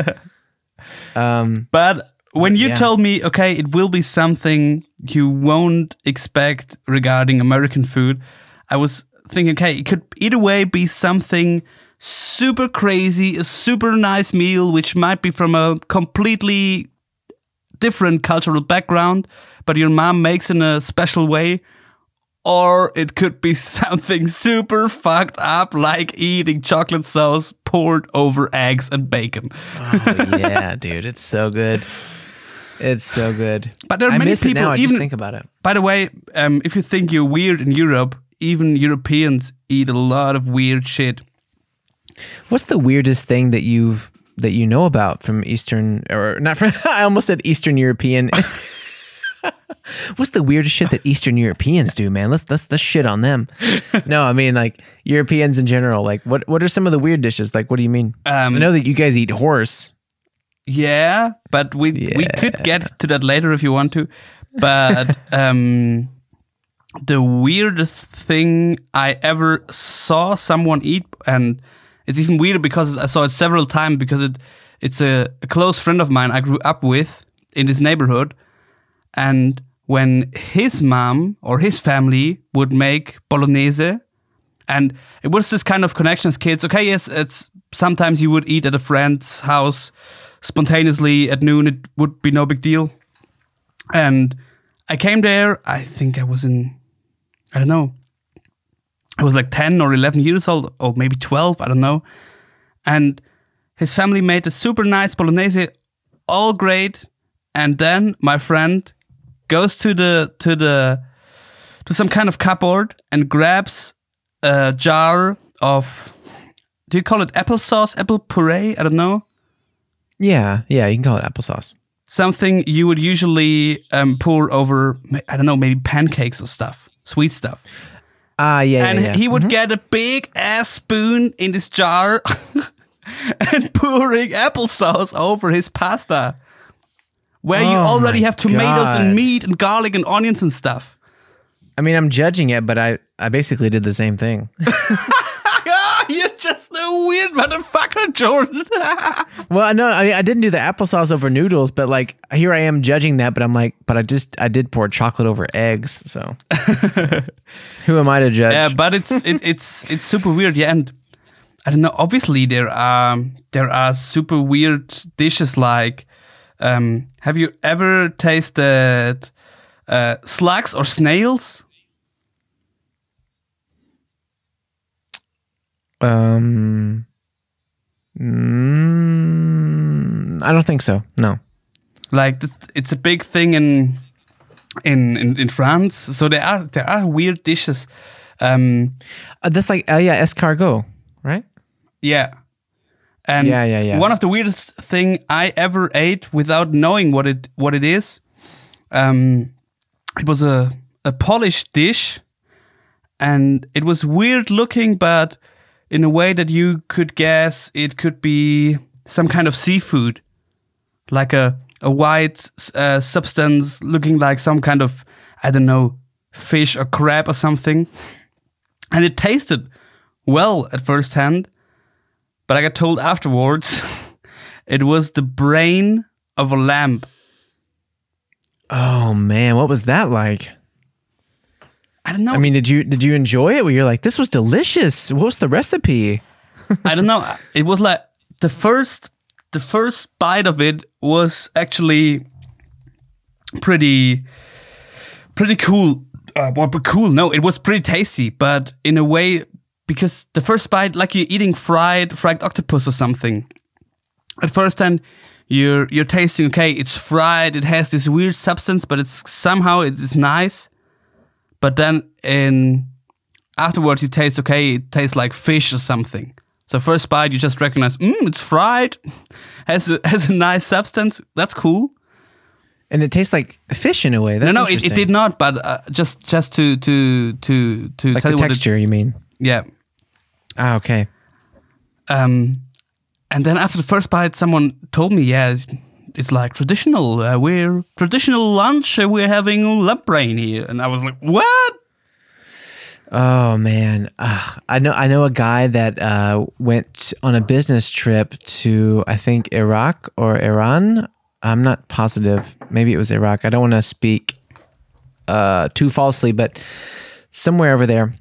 know. um, But when you Yeah. told me, okay, it will be something you won't expect regarding American food, I was thinking, okay, it could either way be something super crazy, a super nice meal, which might be from a completely different cultural background, but your mom makes in a special way. Or it could be something super fucked up, like eating chocolate sauce poured over eggs and bacon. oh yeah, dude, it's so good. It's so good. But there are I many miss people, it now. I even just think about it. By the way, um, if you think you're weird in Europe, even Europeans eat a lot of weird shit. What's the weirdest thing that you've that you know about from Eastern or not from? I almost said Eastern European. What's the weirdest shit that Eastern Europeans do, man? Let's let's let's shit on them. No, I mean like Europeans in general. Like what what are some of the weird dishes? Like what do you mean? Um, I know that you guys eat horse. Yeah, but we we could get to that later if you want to. But um, the weirdest thing I ever saw someone eat, and it's even weirder because I saw it several times because it it's a, a close friend of mine I grew up with in this neighborhood, and when his mom or his family would make bolognese, and it was this kind of connection as kids. Okay, yes, it's sometimes you would eat at a friend's house spontaneously at noon. It would be no big deal. And I came there, I think I was in, I don't know, I was like ten or eleven years old, or maybe twelve, I don't know. And his family made a super nice bolognese, all great. And then my friend goes to the to the to some kind of cupboard and grabs a jar of, do you call it applesauce, apple puree? I don't know. Yeah, yeah, you can call it applesauce. Something you would usually um, pour over, I don't know, maybe pancakes or stuff, sweet stuff. Ah, yeah, And yeah, yeah. he would get a big ass spoon in this jar and pouring applesauce over his pasta, where you Oh already my have tomatoes God. and meat and garlic and onions and stuff. I mean, I'm judging it, but I, I basically did the same thing. Ah, you're just a weird motherfucker, Jordan. Well, no, I, I didn't do the applesauce over noodles, but like here I am judging that, but I'm like, but I just I did pour chocolate over eggs, so who am I to judge? Yeah, but it's it, it's it's super weird. Yeah, and I don't know. Obviously, there are there are super weird dishes like. Um, have you ever tasted uh, slugs or snails? Um, mm, I don't think so. No. Like th- it's a big thing in in in, in France. So there are there are weird dishes. Um, Uh, that's like uh, yeah, escargot, right? yeah. And Yeah, yeah, yeah. one of the weirdest thing I ever ate without knowing what it what it is, um, it was a a Polish dish, and it was weird looking, but in a way that you could guess it could be some kind of seafood, like a a white uh, substance looking like some kind of, I don't know, fish or crab or something, and it tasted well at first hand. But I got told afterwards it was the brain of a lamb. Oh man, what was that like? I don't know. I mean, did you did you enjoy it? Where you're like, this was delicious. What was the recipe? I don't know. It was like the first the first bite of it was actually pretty pretty cool. Uh, well, but cool. No, it was pretty tasty, but in a way, because the first bite, like you're eating fried fried octopus or something. At first hand, you're you're tasting, okay, it's fried, it has this weird substance, but it's somehow it is nice. But then in afterwards you taste, okay, it tastes like fish or something. So first bite, you just recognize, mm, it's fried, has a, has a nice substance. That's cool. And it tastes like fish in a way. That's no, no, it, it did not. But uh, just just to to to to like tell the you texture, what it, you mean? Yeah. Ah, okay. Um, and then after the first bite, someone told me, yeah, it's, it's like traditional. Uh, we're traditional lunch. Uh, we're having lump brain here, and I was like, what? Oh man, uh, I know I know a guy that uh, went on a business trip to I think Iraq or Iran. I'm not positive. Maybe it was Iraq. I don't want to speak uh, too falsely, but somewhere over there.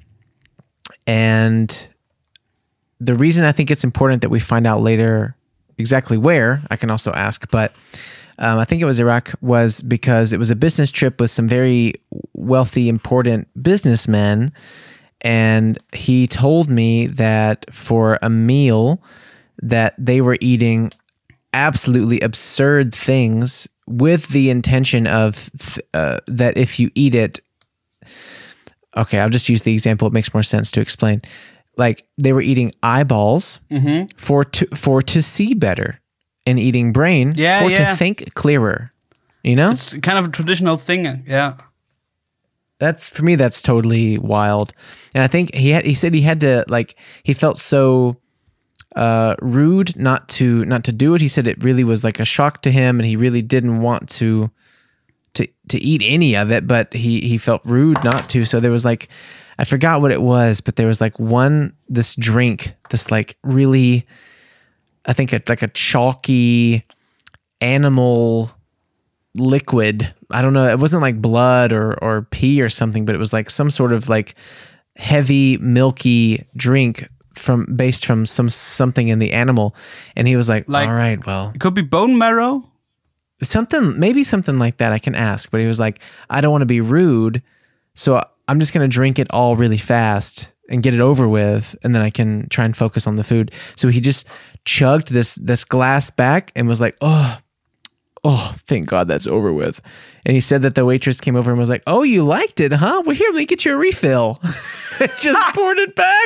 And the reason I think it's important that we find out later exactly where, I can also ask, but um, I think it was Iraq, was because it was a business trip with some very wealthy, important businessmen. And he told me that for a meal that they were eating absolutely absurd things with the intention of uh, that if you eat it, okay, I'll just use the example. It makes more sense to explain. Like they were eating eyeballs Mm-hmm. for to for to see better, and eating brain Yeah, for yeah. to think clearer. You know, It's kind of a traditional thing. Yeah. that's for me. That's totally wild. And I think he had. He said he had to like. He felt so uh, rude not to not to do it. He said it really was like a shock to him, and he really didn't want to to to eat any of it. But he he felt rude not to. So there was like, I forgot what it was, but there was like one this drink, this like really, I think it's like a chalky animal liquid. I don't know. It wasn't like blood or or pee or something, but it was like some sort of like heavy milky drink from based from some something in the animal. And he was like, Like- all right, well, It could be bone marrow. something, maybe something like that. I can ask, but he was like, I don't want to be rude, so I'm just going to drink it all really fast and get it over with, and then I can try and focus on the food. So he just chugged this this glass back and was like, oh, oh, thank God that's over with. And he said that the waitress came over and was like, oh, you liked it, huh? Well, here, let me get you a refill. Just poured it back.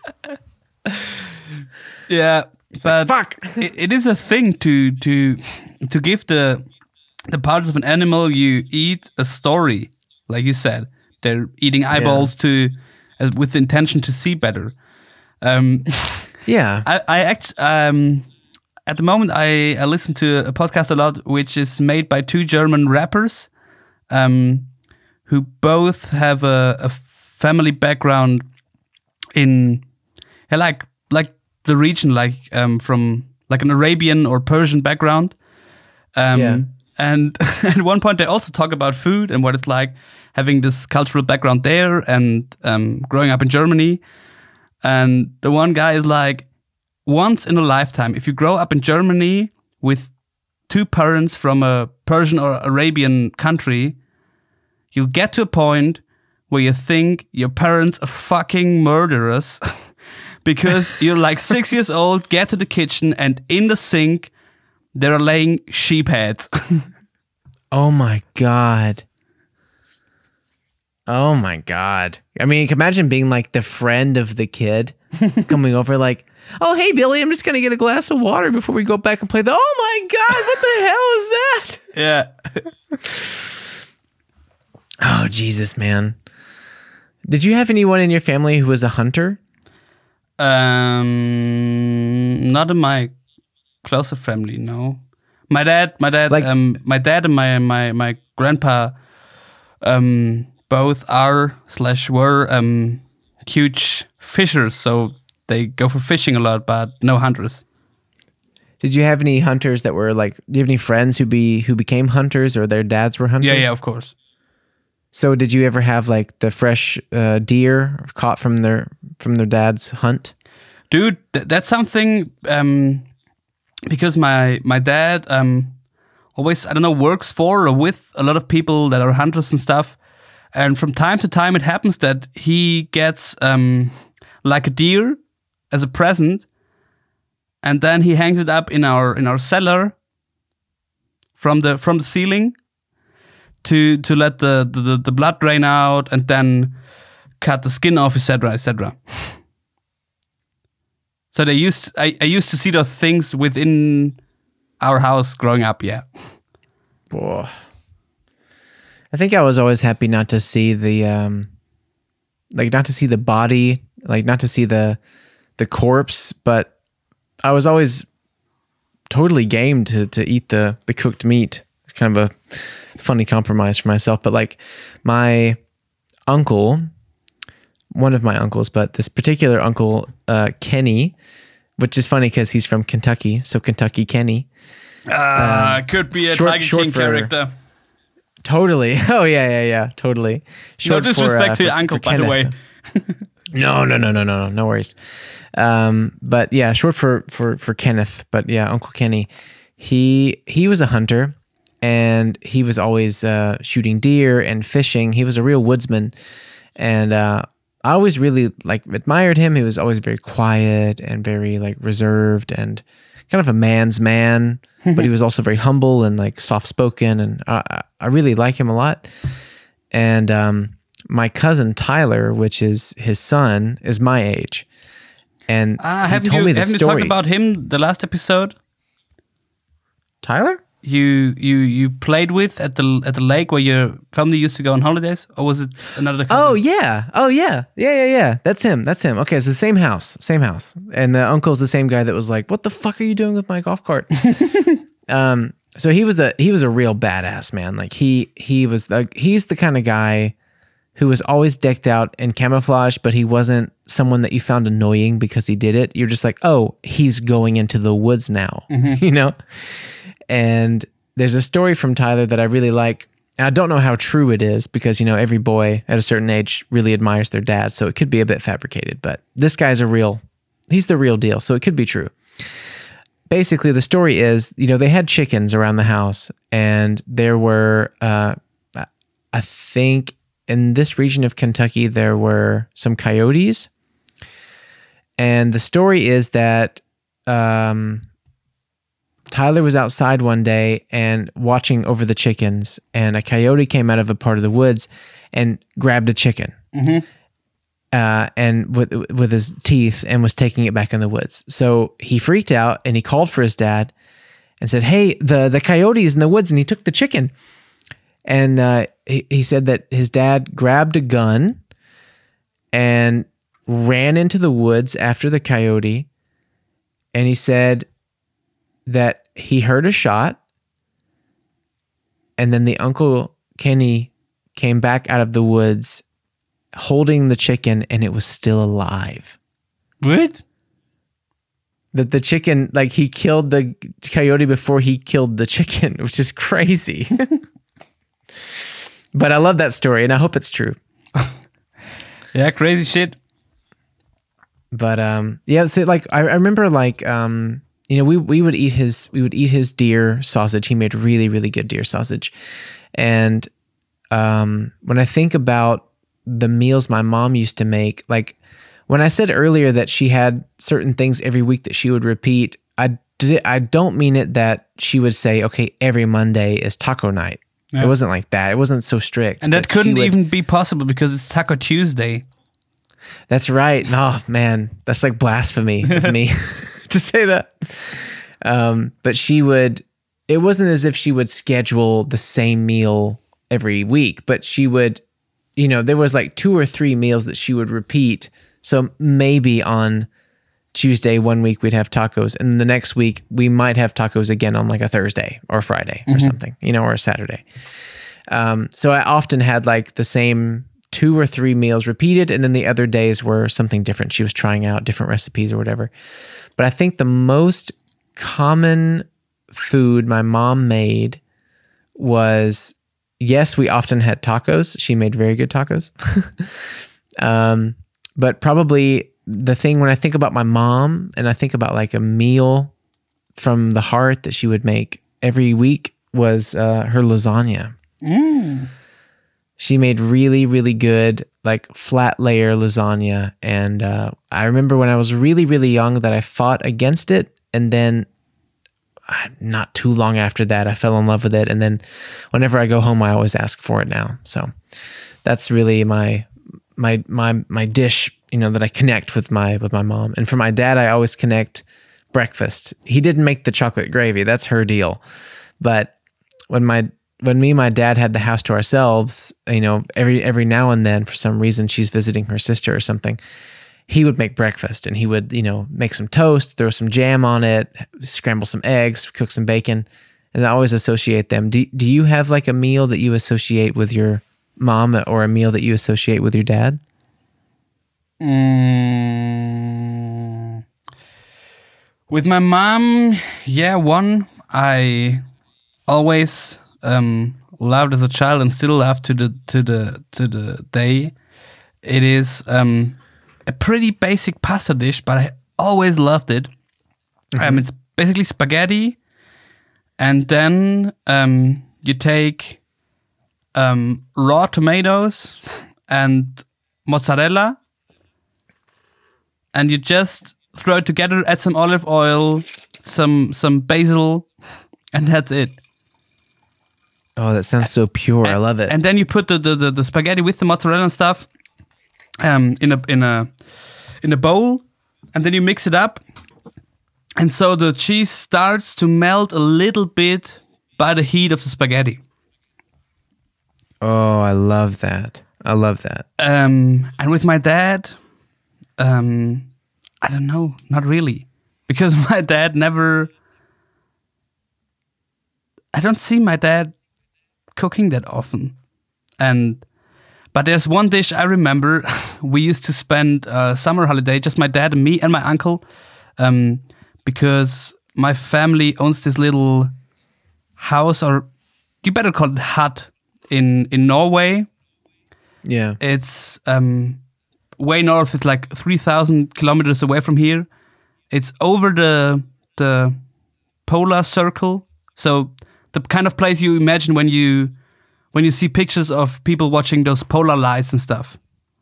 Yeah, but Fuck. it, it is a thing to to to give the the parts of an animal you eat a story, like you said. They're eating eyeballs to as with the intention to see better. Um, Yeah. I I act um at the moment I I listen to a podcast a lot, which is made by two German rappers, um, who both have a, a family background in yeah, like like the region, like um from like an Arabian or Persian background. Um, Yeah. And at one point they also talk about food and what it's like having this cultural background there and um, growing up in Germany. And the one guy is like, once in a lifetime, if you grow up in Germany with two parents from a Persian or Arabian country, you'll get to a point where you think your parents are fucking murderers because you're like six years old, get to the kitchen, and in the sink, they're laying sheep heads. Oh my God. Oh my God. I mean, imagine being like the friend of the kid coming over like, oh, hey, Billy, I'm just going to get a glass of water before we go back and play the, oh my God, what the hell is that? Yeah. Oh, Jesus, man. Did you have anyone in your family who was a hunter? Um, not in my closer family, no. My dad, my dad, Like- um, my dad and my my my grandpa, um, both are slash were um huge fishers, so they go for fishing a lot, but no hunters. Did you have any hunters that were like, do you have any friends who be who became hunters or their dads were hunters? Yeah, yeah, of course. So did you ever have like the fresh uh, deer caught from their from their dad's hunt? Dude, th- that's something um, because my my dad um, always I don't know works for or with a lot of people that are hunters and stuff, and from time to time it happens that he gets um, like a deer as a present, and then he hangs it up in our in our cellar from the from the ceiling to to let the the, the blood drain out, and then cut the skin off, et cetera, et cetera. So they used I, I used to see those things within our house growing up. Yeah. Boy. I think I was always happy not to see the um, like not to see the body, like not to see the the corpse, but I was always totally game to to eat the the cooked meat. It's kind of a funny compromise for myself, but like my uncle, one of my uncles, but this particular uncle, uh, Kenny, which is funny because he's from Kentucky, so Kentucky Kenny. Uh, um, could be a short, Tiger short King for, character. Totally. Oh yeah, yeah, yeah. Totally. Short no disrespect for, uh, to your for, uncle, for by the way. no, no, no, no, no, no, no worries. Um, but yeah, short for for for Kenneth. But yeah, Uncle Kenny. He he was a hunter, and he was always uh, shooting deer and fishing. He was a real woodsman, and uh, I always really like admired him. He was always very quiet and very like reserved and kind of a man's man, but he was also very humble and like soft spoken, and I, I really like him a lot. And um, my cousin Tyler, which is his son, is my age, and uh, he haven't told you, me the haven't story. you talked about him the last episode? Tyler? You you you played with at the at the lake where your family used to go on holidays, or was it another cousin? Oh yeah, oh yeah, yeah, yeah, yeah. That's him. That's him. Okay, it's the same house, same house, and the uncle's the same guy that was like, "What the fuck are you doing with my golf cart?" um, so he was a he was a real badass man. Like he he was like he's the kind of guy who was always decked out in camouflage, but he wasn't someone that you found annoying because he did it. You're just like, oh, he's going into the woods now, mm-hmm. you know. And there's a story from Tyler that I really like. And I don't know how true it is because, you know, every boy at a certain age really admires their dad. So it could be a bit fabricated, but this guy's a real, he's the real deal. So it could be true. Basically, the story is, you know, they had chickens around the house, and there were, uh, I think in this region of Kentucky, there were some coyotes. And the story is that, um, Tyler was outside one day and watching over the chickens, and a coyote came out of a part of the woods and grabbed a chicken, mm-hmm. uh, and with with his teeth, and was taking it back in the woods. So he freaked out and he called for his dad and said, "Hey, the the coyote is in the woods and he took the chicken." And uh, he he said that his dad grabbed a gun and ran into the woods after the coyote, and he said that he heard a shot, and then the Uncle Kenny came back out of the woods holding the chicken, and it was still alive. What? That the chicken, like he killed the coyote before he killed the chicken, which is crazy. But I love that story, and I hope it's true. Yeah, crazy shit. But um, yeah, so like I, I remember like um. You know, we, we would eat his we would eat his deer sausage. He made really, really good deer sausage. And um, when I think about the meals my mom used to make, like when I said earlier that she had certain things every week that she would repeat, I did, I don't mean it that she would say, okay, every Monday is taco night. Yeah. It wasn't like that. It wasn't so strict. And that couldn't would, even be possible because it's Taco Tuesday. That's right. Oh, man. That's like blasphemy of me. to say that. Um, but she would, it wasn't as if she would schedule the same meal every week, but she would, you know, there was like two or three meals that she would repeat. So maybe on Tuesday, one week we'd have tacos, and the next week we might have tacos again on like a Thursday or Friday or mm-hmm. something, you know, or a Saturday. Um, so I often had like the same two or three meals repeated, and then the other days were something different. She was trying out different recipes or whatever. But I think the most common food my mom made was, yes, we often had tacos. She made very good tacos. um, but probably the thing when I think about my mom and I think about like a meal from the heart that she would make every week was uh, her lasagna. Mm. She made really, really good, like flat layer lasagna. And uh, I remember when I was really, really young that I fought against it. And then uh, not too long after that, I fell in love with it. And then whenever I go home, I always ask for it now. So that's really my my my my dish, you know, that I connect with my with my mom. And for my dad, I always connect breakfast. He didn't make the chocolate gravy. That's her deal. But when my when me and my dad had the house to ourselves, you know, every every now and then, for some reason, she's visiting her sister or something, he would make breakfast, and he would, you know, make some toast, throw some jam on it, scramble some eggs, cook some bacon, and I always associate them. Do, do you have like a meal that you associate with your mom, or a meal that you associate with your dad? Mm, with my mom, yeah, one I always um, loved as a child and still love to the to the to the day. It is um, a pretty basic pasta dish, but I always loved it. Mm-hmm. Um, it's basically spaghetti, and then um, you take um, raw tomatoes and mozzarella, and you just throw it together, add some olive oil, some some basil, and that's it. Oh, that sounds so pure. And, I love it. And then you put the, the, the, the spaghetti with the mozzarella and stuff um, in a in a in a bowl, and then you mix it up, and so the cheese starts to melt a little bit by the heat of the spaghetti. Oh, I love that. I love that. Um, and with my dad, um, I don't know, not really, because my dad never. I don't see my dad cooking that often, and but there's one dish I remember. We used to spend a summer holiday, just my dad and me and my uncle, um, because my family owns this little house, or you better call it hut, in in Norway. Yeah, it's um, way north. It's like three thousand kilometers away from here. It's over the the polar circle, so the kind of place you imagine when you when you see pictures of people watching those polar lights and stuff.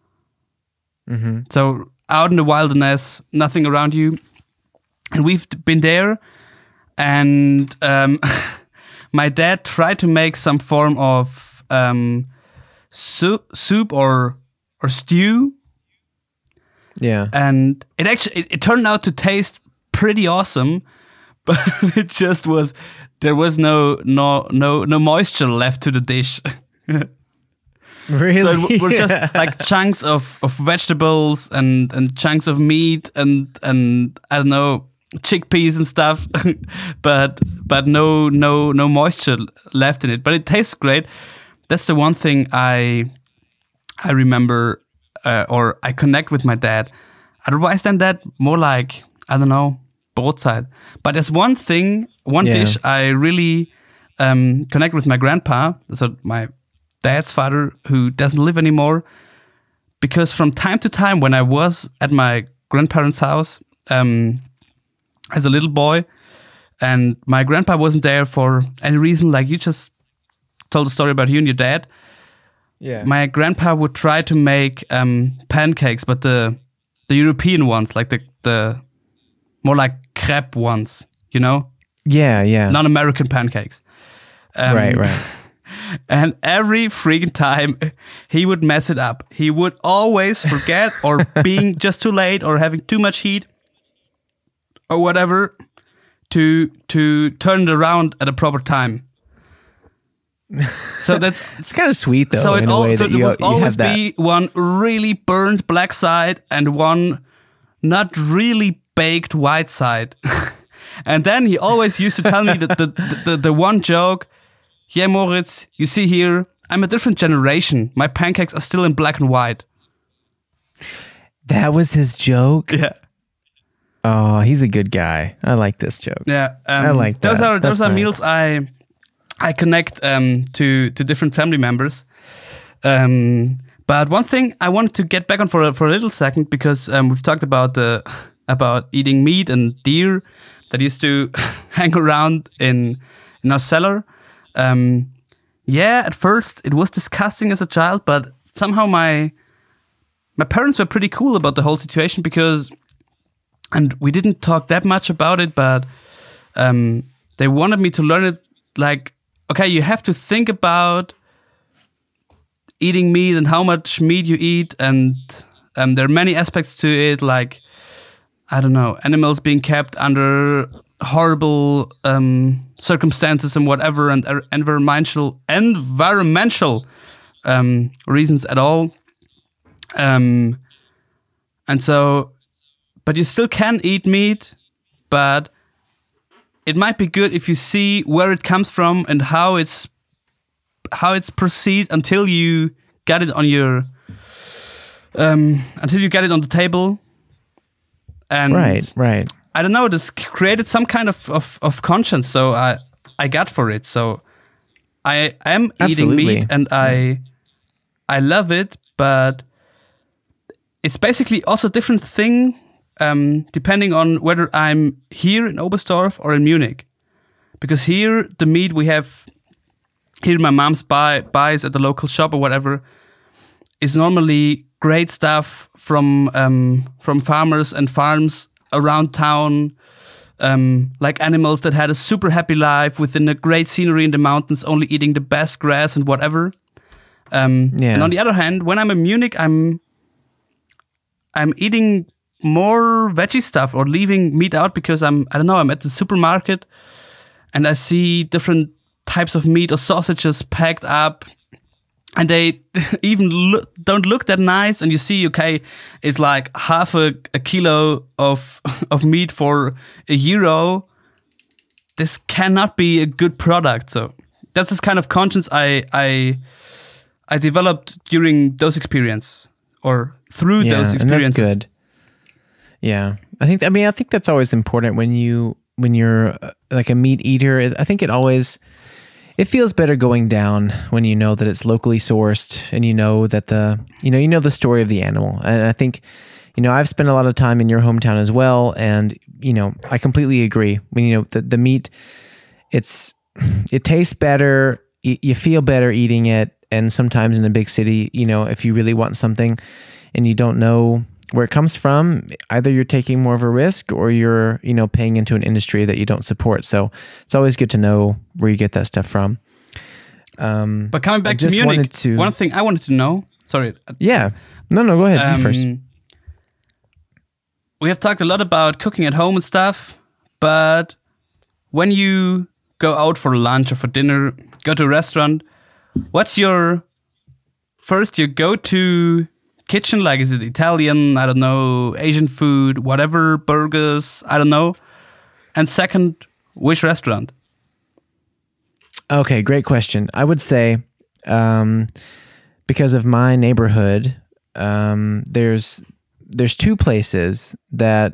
Mm-hmm. So out in the wilderness, nothing around you, and we've been there. And um, my dad tried to make some form of um, soup, soup or or stew. Yeah, and it actually it, it turned out to taste pretty awesome, but it just was. There was no no no no moisture left to the dish. Really? So it were just Yeah. like chunks of, of vegetables and, and chunks of meat and and I don't know, chickpeas and stuff, but but no no no moisture left in it. But it tastes great. That's the one thing I I remember uh, or I connect with my dad. Otherwise than that, more like I don't know, broadside. But there's one thing. One Yeah. dish I really um, connect with my grandpa, so my dad's father, who doesn't live anymore, because from time to time when I was at my grandparents' house um, as a little boy, and my grandpa wasn't there for any reason, like you just told a story about you and your dad, Yeah. my grandpa would try to make um, pancakes, but the the European ones, like the, the more like crepe ones, you know? Yeah, yeah. Non-American pancakes. Um, right, right. And every freaking time he would mess it up. He would always forget, or being just too late, or having too much heat, or whatever, to to turn it around at a proper time. So that's It's kind of sweet though. so in it a al- way so that there you, would you always have that. be one really burned black side and one not really baked white side. And then he always used to tell me that the, the, the, the one joke, yeah, Moritz, you see here, I'm a different generation. My pancakes are still in black and white. That was his joke. Yeah. Oh, he's a good guy. I like this joke. Yeah. Um, I like Those that. are those That's are nice. meals I I connect um, to, to different family members. Um, but one thing I wanted to get back on for a, for a little second, because um, we've talked about the about eating meat and deer that used to hang around in in our cellar. Um, yeah, at first it was disgusting as a child, but somehow my my parents were pretty cool about the whole situation, because, and we didn't talk that much about it, but um, they wanted me to learn it. Like, okay, you have to think about eating meat and how much meat you eat, and um, there are many aspects to it, like I don't know, animals being kept under horrible um, circumstances and whatever, and uh, environmental environmental um, reasons at all. Um, and so, but you still can eat meat, but it might be good if you see where it comes from and how it's how it's proceed until you get it on your um, until you get it on the table. And right, right. I don't know. This created some kind of, of, of conscience, so I I got for it. So I am Absolutely. eating meat, and I I love it, but it's basically also a different thing um, depending on whether I'm here in Oberstdorf or in Munich. Because here, the meat we have, here my mom's buy, buys at the local shop or whatever, is normally great stuff from um, from farmers and farms around town, um, like animals that had a super happy life within a great scenery in the mountains, only eating the best grass and whatever. Um, Yeah. And on the other hand, when I'm in Munich, I'm I'm eating more veggie stuff or leaving meat out because I'm I don't know I'm at the supermarket and I see different types of meat or sausages packed up, and they even look, don't look that nice. And you see, okay, it's like half a, a kilo of of meat for a euro. This cannot be a good product. So that's this kind of conscience I I I developed during those experience or through Yeah, those and experiences. that's good. Yeah, I think. I mean, I think that's always important when you when you're uh, like a meat eater. I think it always it feels better going down when you know that it's locally sourced and you know that the you know you know the story of the animal. And I think you know I've spent a lot of time in your hometown as well, and you know I completely agree. When you know the the meat, it's it tastes better. You, you feel better eating it, and sometimes in a big city, you know, if you really want something and you don't know where it comes from, either you're taking more of a risk or you're, you know, paying into an industry that you don't support. So it's always good to know where you get that stuff from. Um, But coming I back to just Munich, wanted to- one thing I wanted to know. Sorry. yeah. No, no, go ahead. Um, you first. We have talked a lot about cooking at home and stuff, but when you go out for lunch or for dinner, go to a restaurant, what's your first your go-to kitchen? Like, is it Italian? I don't know, Asian food, whatever, burgers, I don't know. And second, which restaurant? Okay, great question. I would say, um, because of my neighborhood, um, there's there's two places that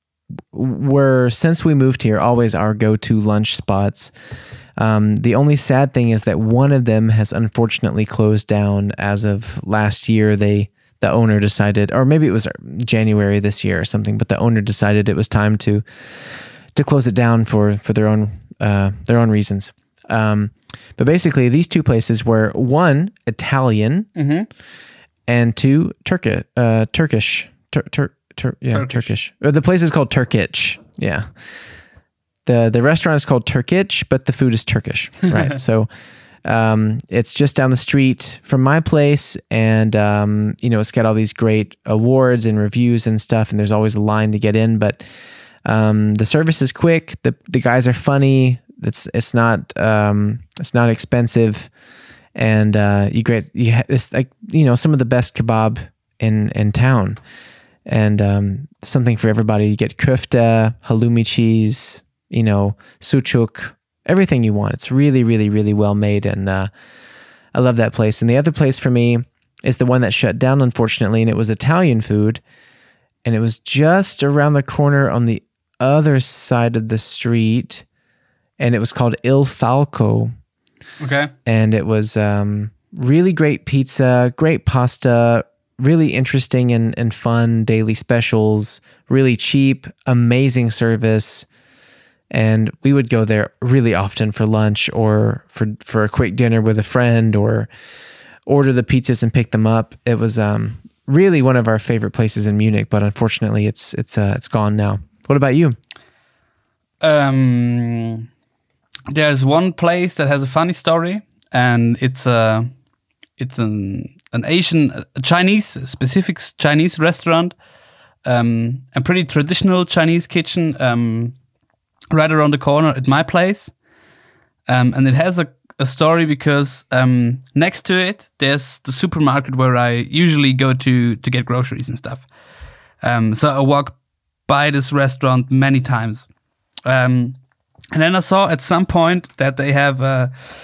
were, since we moved here, always our go-to lunch spots. Um, the only sad thing is that one of them has unfortunately closed down as of last year. They the owner decided, or maybe it was January this year or something, but the owner decided it was time to to close it down for for their own uh, their own reasons. Um, but basically, these two places were one Italian and two Turkish. Uh, Turkish. Tur- tur- tur- yeah, Turkish. Turkish. Or the place is called Turkish. Yeah. the The restaurant is called Turkish, but the food is Turkish. Right. So. Um, it's just down the street from my place, and um, you know, it's got all these great awards and reviews and stuff, and there's always a line to get in, but um, the service is quick. The the guys are funny. It's it's not um, it's not expensive, and uh, you great. You ha- it's like you know some of the best kebab in in town, and um, something for everybody. You get kofta, halloumi cheese, you know, sucuk. Everything you want. It's really, really, really well made, and uh, I love that place. And the other place for me is the one that shut down, unfortunately, and it was Italian food, and it was just around the corner on the other side of the street, and it was called Il Falco, Okay. and it was um, really great pizza, great pasta, really interesting and, and fun daily specials, really cheap, amazing service. And we would go there really often for lunch or for, for a quick dinner with a friend, or order the pizzas and pick them up. It was um, really one of our favorite places in Munich, but unfortunately it's it's uh, it's gone now. What about you? Um, there's one place that has a funny story, and it's uh, it's an an Asian, a Chinese, specific Chinese restaurant, um, a pretty traditional Chinese kitchen, um, right around the corner at my place, um, and it has a, a story because um, next to it there's the supermarket where I usually go to to get groceries and stuff. Um, so I walk by this restaurant many times, um, and then I saw at some point that they have. Uh,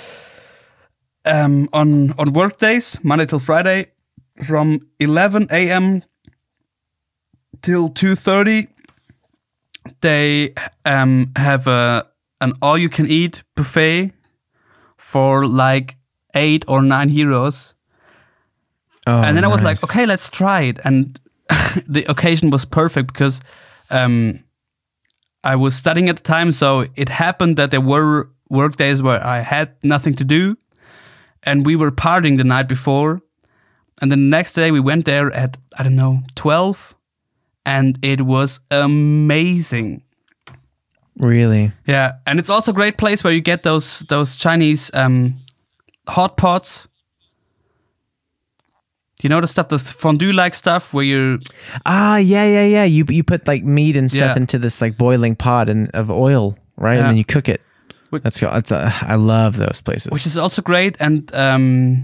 Um, on on work days, Monday till Friday, from eleven a.m. till two thirty, they um, have a an all you can eat buffet for like eight or nine euros. Oh, and then I was nice. like, okay, let's try it. And the occasion was perfect because um, I was studying at the time, so it happened that there were work days where I had nothing to do. And we were partying the night before. And the next day we went there at, I don't know, twelve. And it was amazing. Really? Yeah. And it's also a great place where you get those those Chinese um, hot pots. You know the stuff, the fondue-like stuff where you... Ah, yeah, yeah, yeah. You you put like meat and stuff Yeah. into this like boiling pot and of oil, right? Yeah. And then you cook it. Which- That's that's uh, I love those places. Which is also great. And um,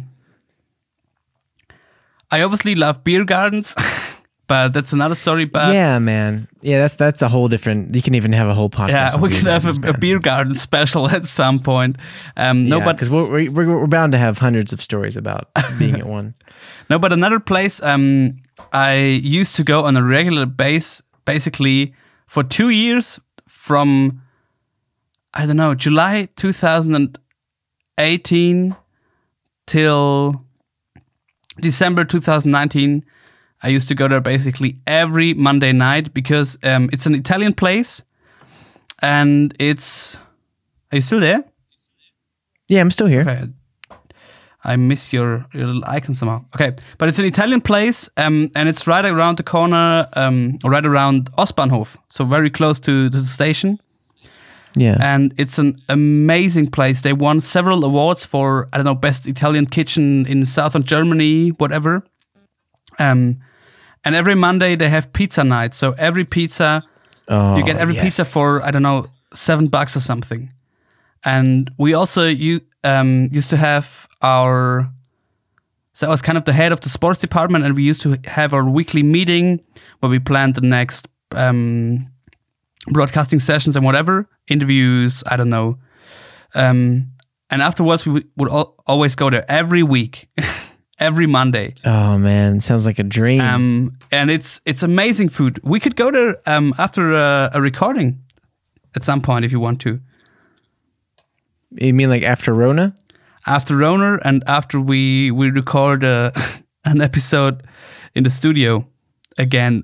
I obviously love beer gardens, but that's another story. But yeah, man. Yeah, that's that's a whole different. You can even have a whole podcast. yeah, on we beer could have gardens, a, a man. beer garden special at some point. Um, no, Yeah, but because we're, we're we're bound to have hundreds of stories about being at one. no, but another place um, I used to go on a regular base, basically for two years from. I don't know, July two thousand eighteen till December two thousand nineteen. I used to go there basically every Monday night because um, it's an Italian place and it's... Are you still there? Yeah, I'm still here. Okay. I miss your, your little icon somehow. Okay, but it's an Italian place um, and it's right around the corner, um, right around Ostbahnhof, so very close to, to the station. Yeah. And it's an amazing place. They won several awards for, I don't know, best Italian kitchen in southern Germany, whatever. Um, and every Monday they have pizza night. So every pizza, oh, you get every yes. pizza for, I don't know, seven bucks or something. And we also you, um, used to have our, so I was kind of the head of the sports department, and we used to have our weekly meeting where we planned the next um, broadcasting sessions and whatever, interviews, I don't know. Um, and afterwards, we would, would al- always go there every week, every Monday. Oh man, sounds like a dream. Um, and it's it's amazing food. We could go there um, after a, a recording at some point if you want to. You mean like after Rona? After Roner and after we, we record uh, an episode in the studio again.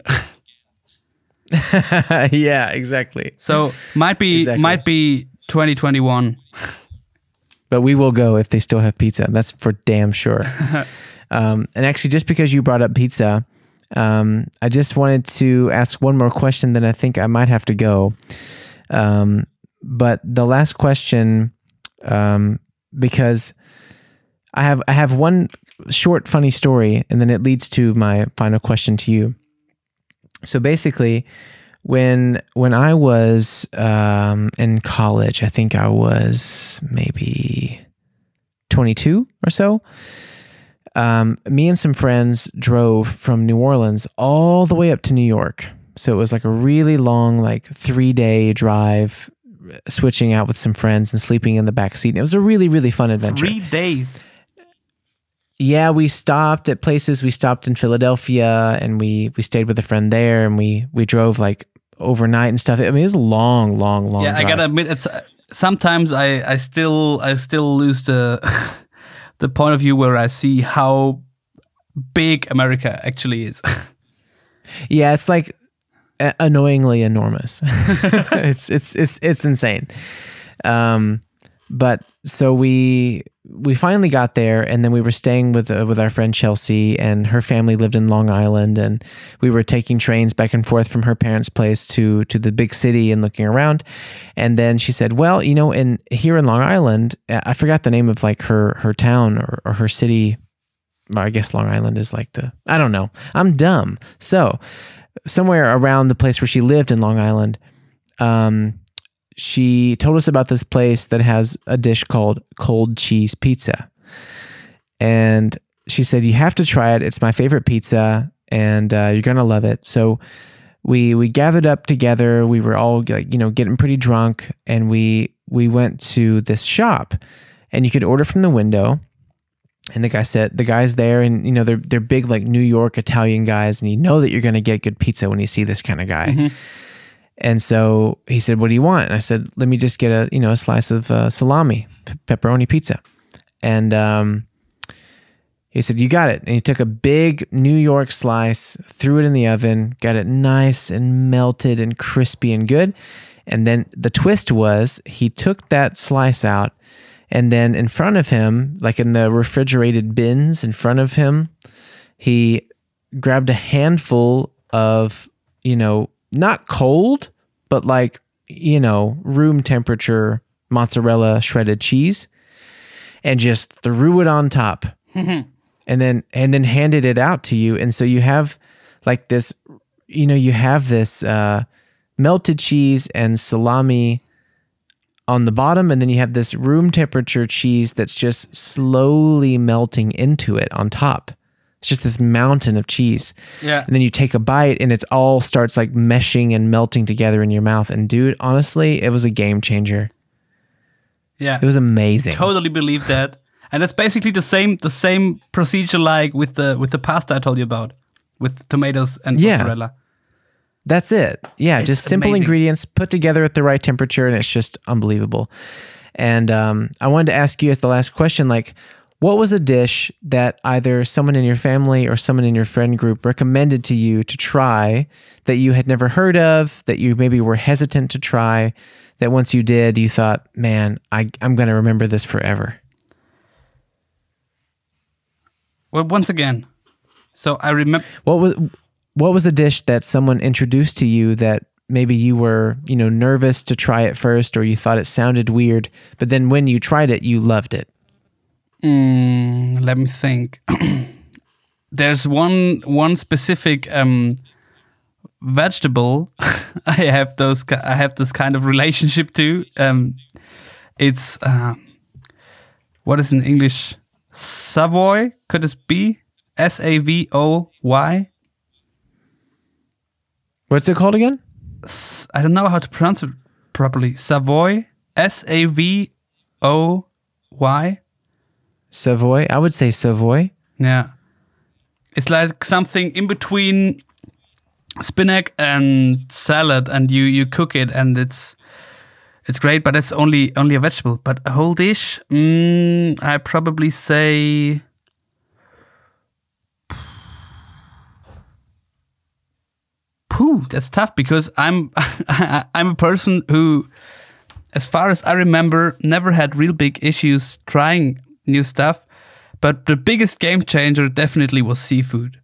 Yeah, exactly. So might be Exactly. might be twenty twenty-one. But we will go if they still have pizza. That's for damn sure. um, and actually, just because you brought up pizza, um, I just wanted to ask one more question. Then I think I might have to go. Um, but the last question, um, because I have I have one short funny story, and then it leads to my final question to you. So basically, when when I was um, in college, I think I was maybe twenty-two or so. Um, me and some friends drove from New Orleans all the way up to New York. So it was like a really long, like three day drive, switching out with some friends and sleeping in the back seat. And it was a really, really fun adventure. Three days. Yeah, we stopped at places. We stopped in Philadelphia, and we we stayed with a friend there, and we we drove like overnight and stuff. I mean, it was a long, long, long. Yeah, drive. I gotta admit, it's uh, sometimes I, I still I still lose the the point of view where I see how big America actually is. Yeah, it's like a- annoyingly enormous. it's it's it's it's insane. Um, but so we we finally got there, and then we were staying with uh, with our friend Chelsea, and her family lived in Long Island, and we were taking trains back and forth from her parents' place to to the big city and looking around. And then she said, "Well, you know, in here in Long Island, I forgot the name of like her her town or, or her city well, I guess Long Island is like the, I don't know. I'm dumb. So somewhere around the place where she lived in Long Island, um, she told us about this place that has a dish called cold cheese pizza. And she said, you have to try it. It's my favorite pizza, and uh, you're going to love it. So we we gathered up together. We were all like, you know, getting pretty drunk, and we we went to this shop, and you could order from the window. And the guy said, the guy's there, and you know, they're they're big like New York Italian guys, and you know that you're going to get good pizza when you see this kind of guy. Mm-hmm. And so he said, what do you want? And I said, let me just get a, you know, a slice of uh, salami, p- pepperoni pizza. And um, he said, you got it. And he took a big New York slice, threw it in the oven, got it nice and melted and crispy and good. And then the twist was he took that slice out, and then in front of him, like in the refrigerated bins in front of him, he grabbed a handful of, you know, not cold, but like, you know, room temperature mozzarella shredded cheese, and just threw it on top. and then and then handed it out to you. And so you have like this, you know, you have this uh, melted cheese and salami on the bottom, and then you have this room temperature cheese that's just slowly melting into it on top. It's just this mountain of cheese. Yeah. And then you take a bite, and it all starts like meshing and melting together in your mouth. And dude, honestly, it was a game changer. Yeah. It was amazing. Totally believe that. And that's basically the same the same procedure like with the with the pasta I told you about, with tomatoes and yeah. mozzarella. That's it. Yeah, It's just simple amazing. ingredients put together at the right temperature, and it's just unbelievable. And um, I wanted to ask you as the last question, like, what was a dish that either someone in your family or someone in your friend group recommended to you to try that you had never heard of, that you maybe were hesitant to try, that once you did, you thought, man, I, I'm going to remember this forever? Well, once again, so I remember... What was what was a dish that someone introduced to you that maybe you were, you know, nervous to try it first, or you thought it sounded weird, but then when you tried it, you loved it? Mm, let me think. There's one one specific um, vegetable I have those I have this kind of relationship to. Um, it's uh, what is in English? Savoy? Could it be S A V O Y? What's it called again? S- I don't know how to pronounce it properly. Savoy? S A V O Y? Savoy? I would say Savoy. Yeah. It's like something in between spinach and salad, and you, you cook it, and it's it's great, but it's only only a vegetable. But a whole dish, mm, I probably say Pooh, that's tough because I'm I'm a person who, as far as I remember, never had real big issues trying new stuff. But the biggest game changer definitely was seafood.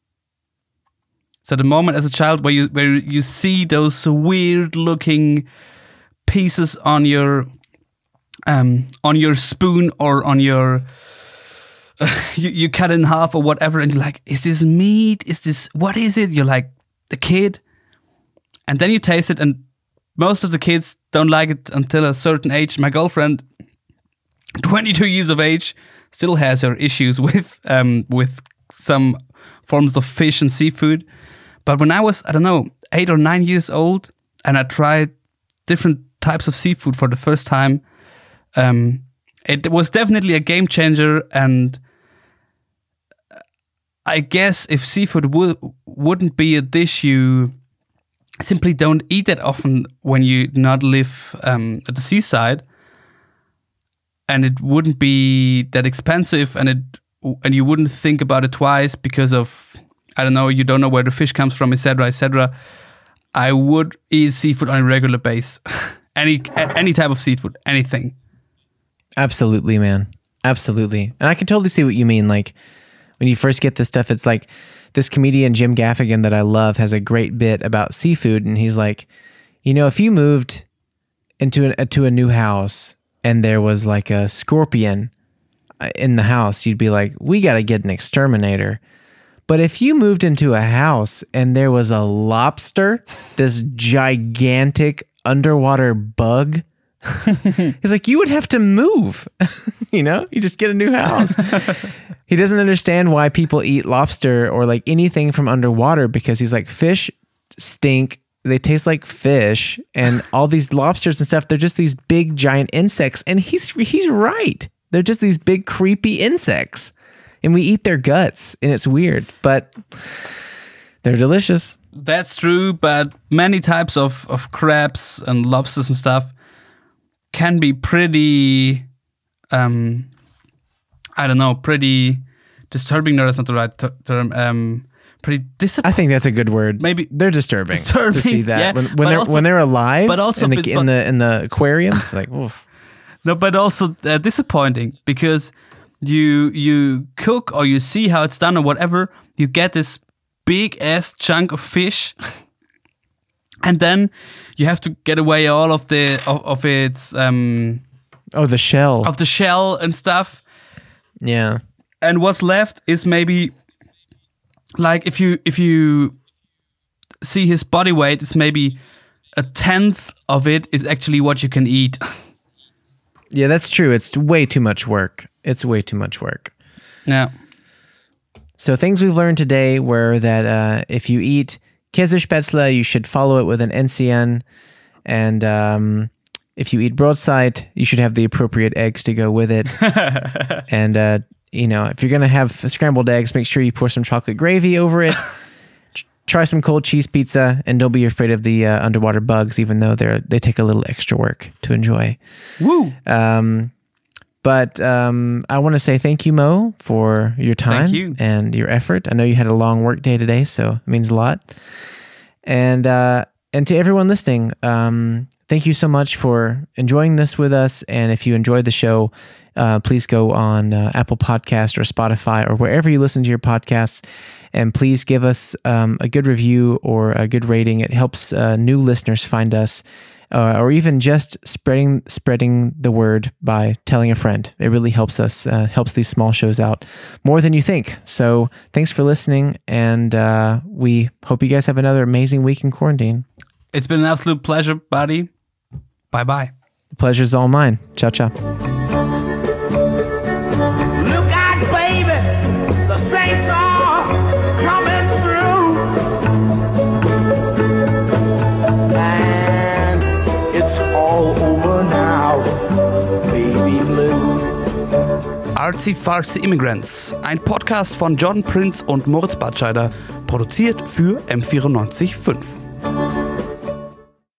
So the moment as a child where you where you see those weird looking pieces on your um on your spoon or on your uh, you, you cut it in half or whatever, and you're like, is this meat? Is this what is it? You're like the kid, and then you taste it, and most of the kids don't like it until a certain age. My girlfriend, twenty-two years of age, still has her issues with um with some forms of fish and seafood. But when I was, I don't know, eight or nine years old, and I tried different types of seafood for the first time, um, it was definitely a game changer. And I guess if seafood would wouldn't be a dish you simply don't eat that often when you do not live um, at the seaside, and it wouldn't be that expensive, and it and you wouldn't think about it twice because of, I don't know, you don't know where the fish comes from, et cetera, et cetera. I would eat seafood on a regular basis, any any type of seafood, anything. Absolutely, man, absolutely, and I can totally see what you mean. Like when you first get this stuff, it's like this comedian Jim Gaffigan that I love has a great bit about seafood, and he's like, you know, if you moved into an, to a new house and there was like a scorpion in the house, you'd be like, we got to get an exterminator. But if you moved into a house and there was a lobster, this gigantic underwater bug, he's like, you would have to move. You know, you just get a new house. He doesn't understand why people eat lobster or like anything from underwater, because he's like, fish stink. They taste like fish, and all these lobsters and stuff, they're just these big giant insects. And he's he's right. They're just these big creepy insects. And we eat their guts, and it's weird, but they're delicious. That's true, but many types of, of crabs and lobsters and stuff can be pretty, um, I don't know, pretty disturbing. No, that's not the right ter- term. Um, pretty disappointing. I think that's a good word. Maybe they're disturbing, disturbing to see that yeah, when, when they're also, when they're alive, but also in the but, in the in the aquariums, like oof. No, but also uh, disappointing, because you you cook or you see how it's done or whatever, you get this big ass chunk of fish, and then you have to get away all of the of, of its um oh the shell of the shell and stuff. Yeah, and what's left is maybe like if you if you see his body weight, it's maybe a tenth of it is actually what you can eat. Yeah, that's true. It's way too much work. It's way too much work. Yeah. So things we've learned today were that uh, if you eat Käsespätzle, you should follow it with an N C N. And um, if you eat Brotzeit, you should have the appropriate eggs to go with it. And, uh, you know, if you're going to have scrambled eggs, make sure you pour some chocolate gravy over it. Try some cold cheese pizza, and don't be afraid of the uh, underwater bugs, even though they're they take a little extra work to enjoy. Woo! Um, but um, I want to say thank you, Mo, for your time Thank you. and your effort. I know you had a long work day today, so it means a lot. And uh, and to everyone listening, um, thank you so much for enjoying this with us. And if you enjoyed the show, uh, please go on uh, Apple Podcast or Spotify or wherever you listen to your podcasts. And please give us um, a good review or a good rating. It helps uh, new listeners find us, uh, or even just spreading spreading the word by telling a friend. It really helps us, uh, helps these small shows out more than you think. So thanks for listening, and uh, we hope you guys have another amazing week in quarantine. It's been an absolute pleasure, buddy. Bye-bye. The pleasure's all mine. Ciao, ciao. Look out, baby, the saints are coming through, and it's all over now, baby blue. Artsy Fartsy Immigrants, ein Podcast von John Prince und Moritz Batscheider, produziert für M vierundneunzig Komma fünf.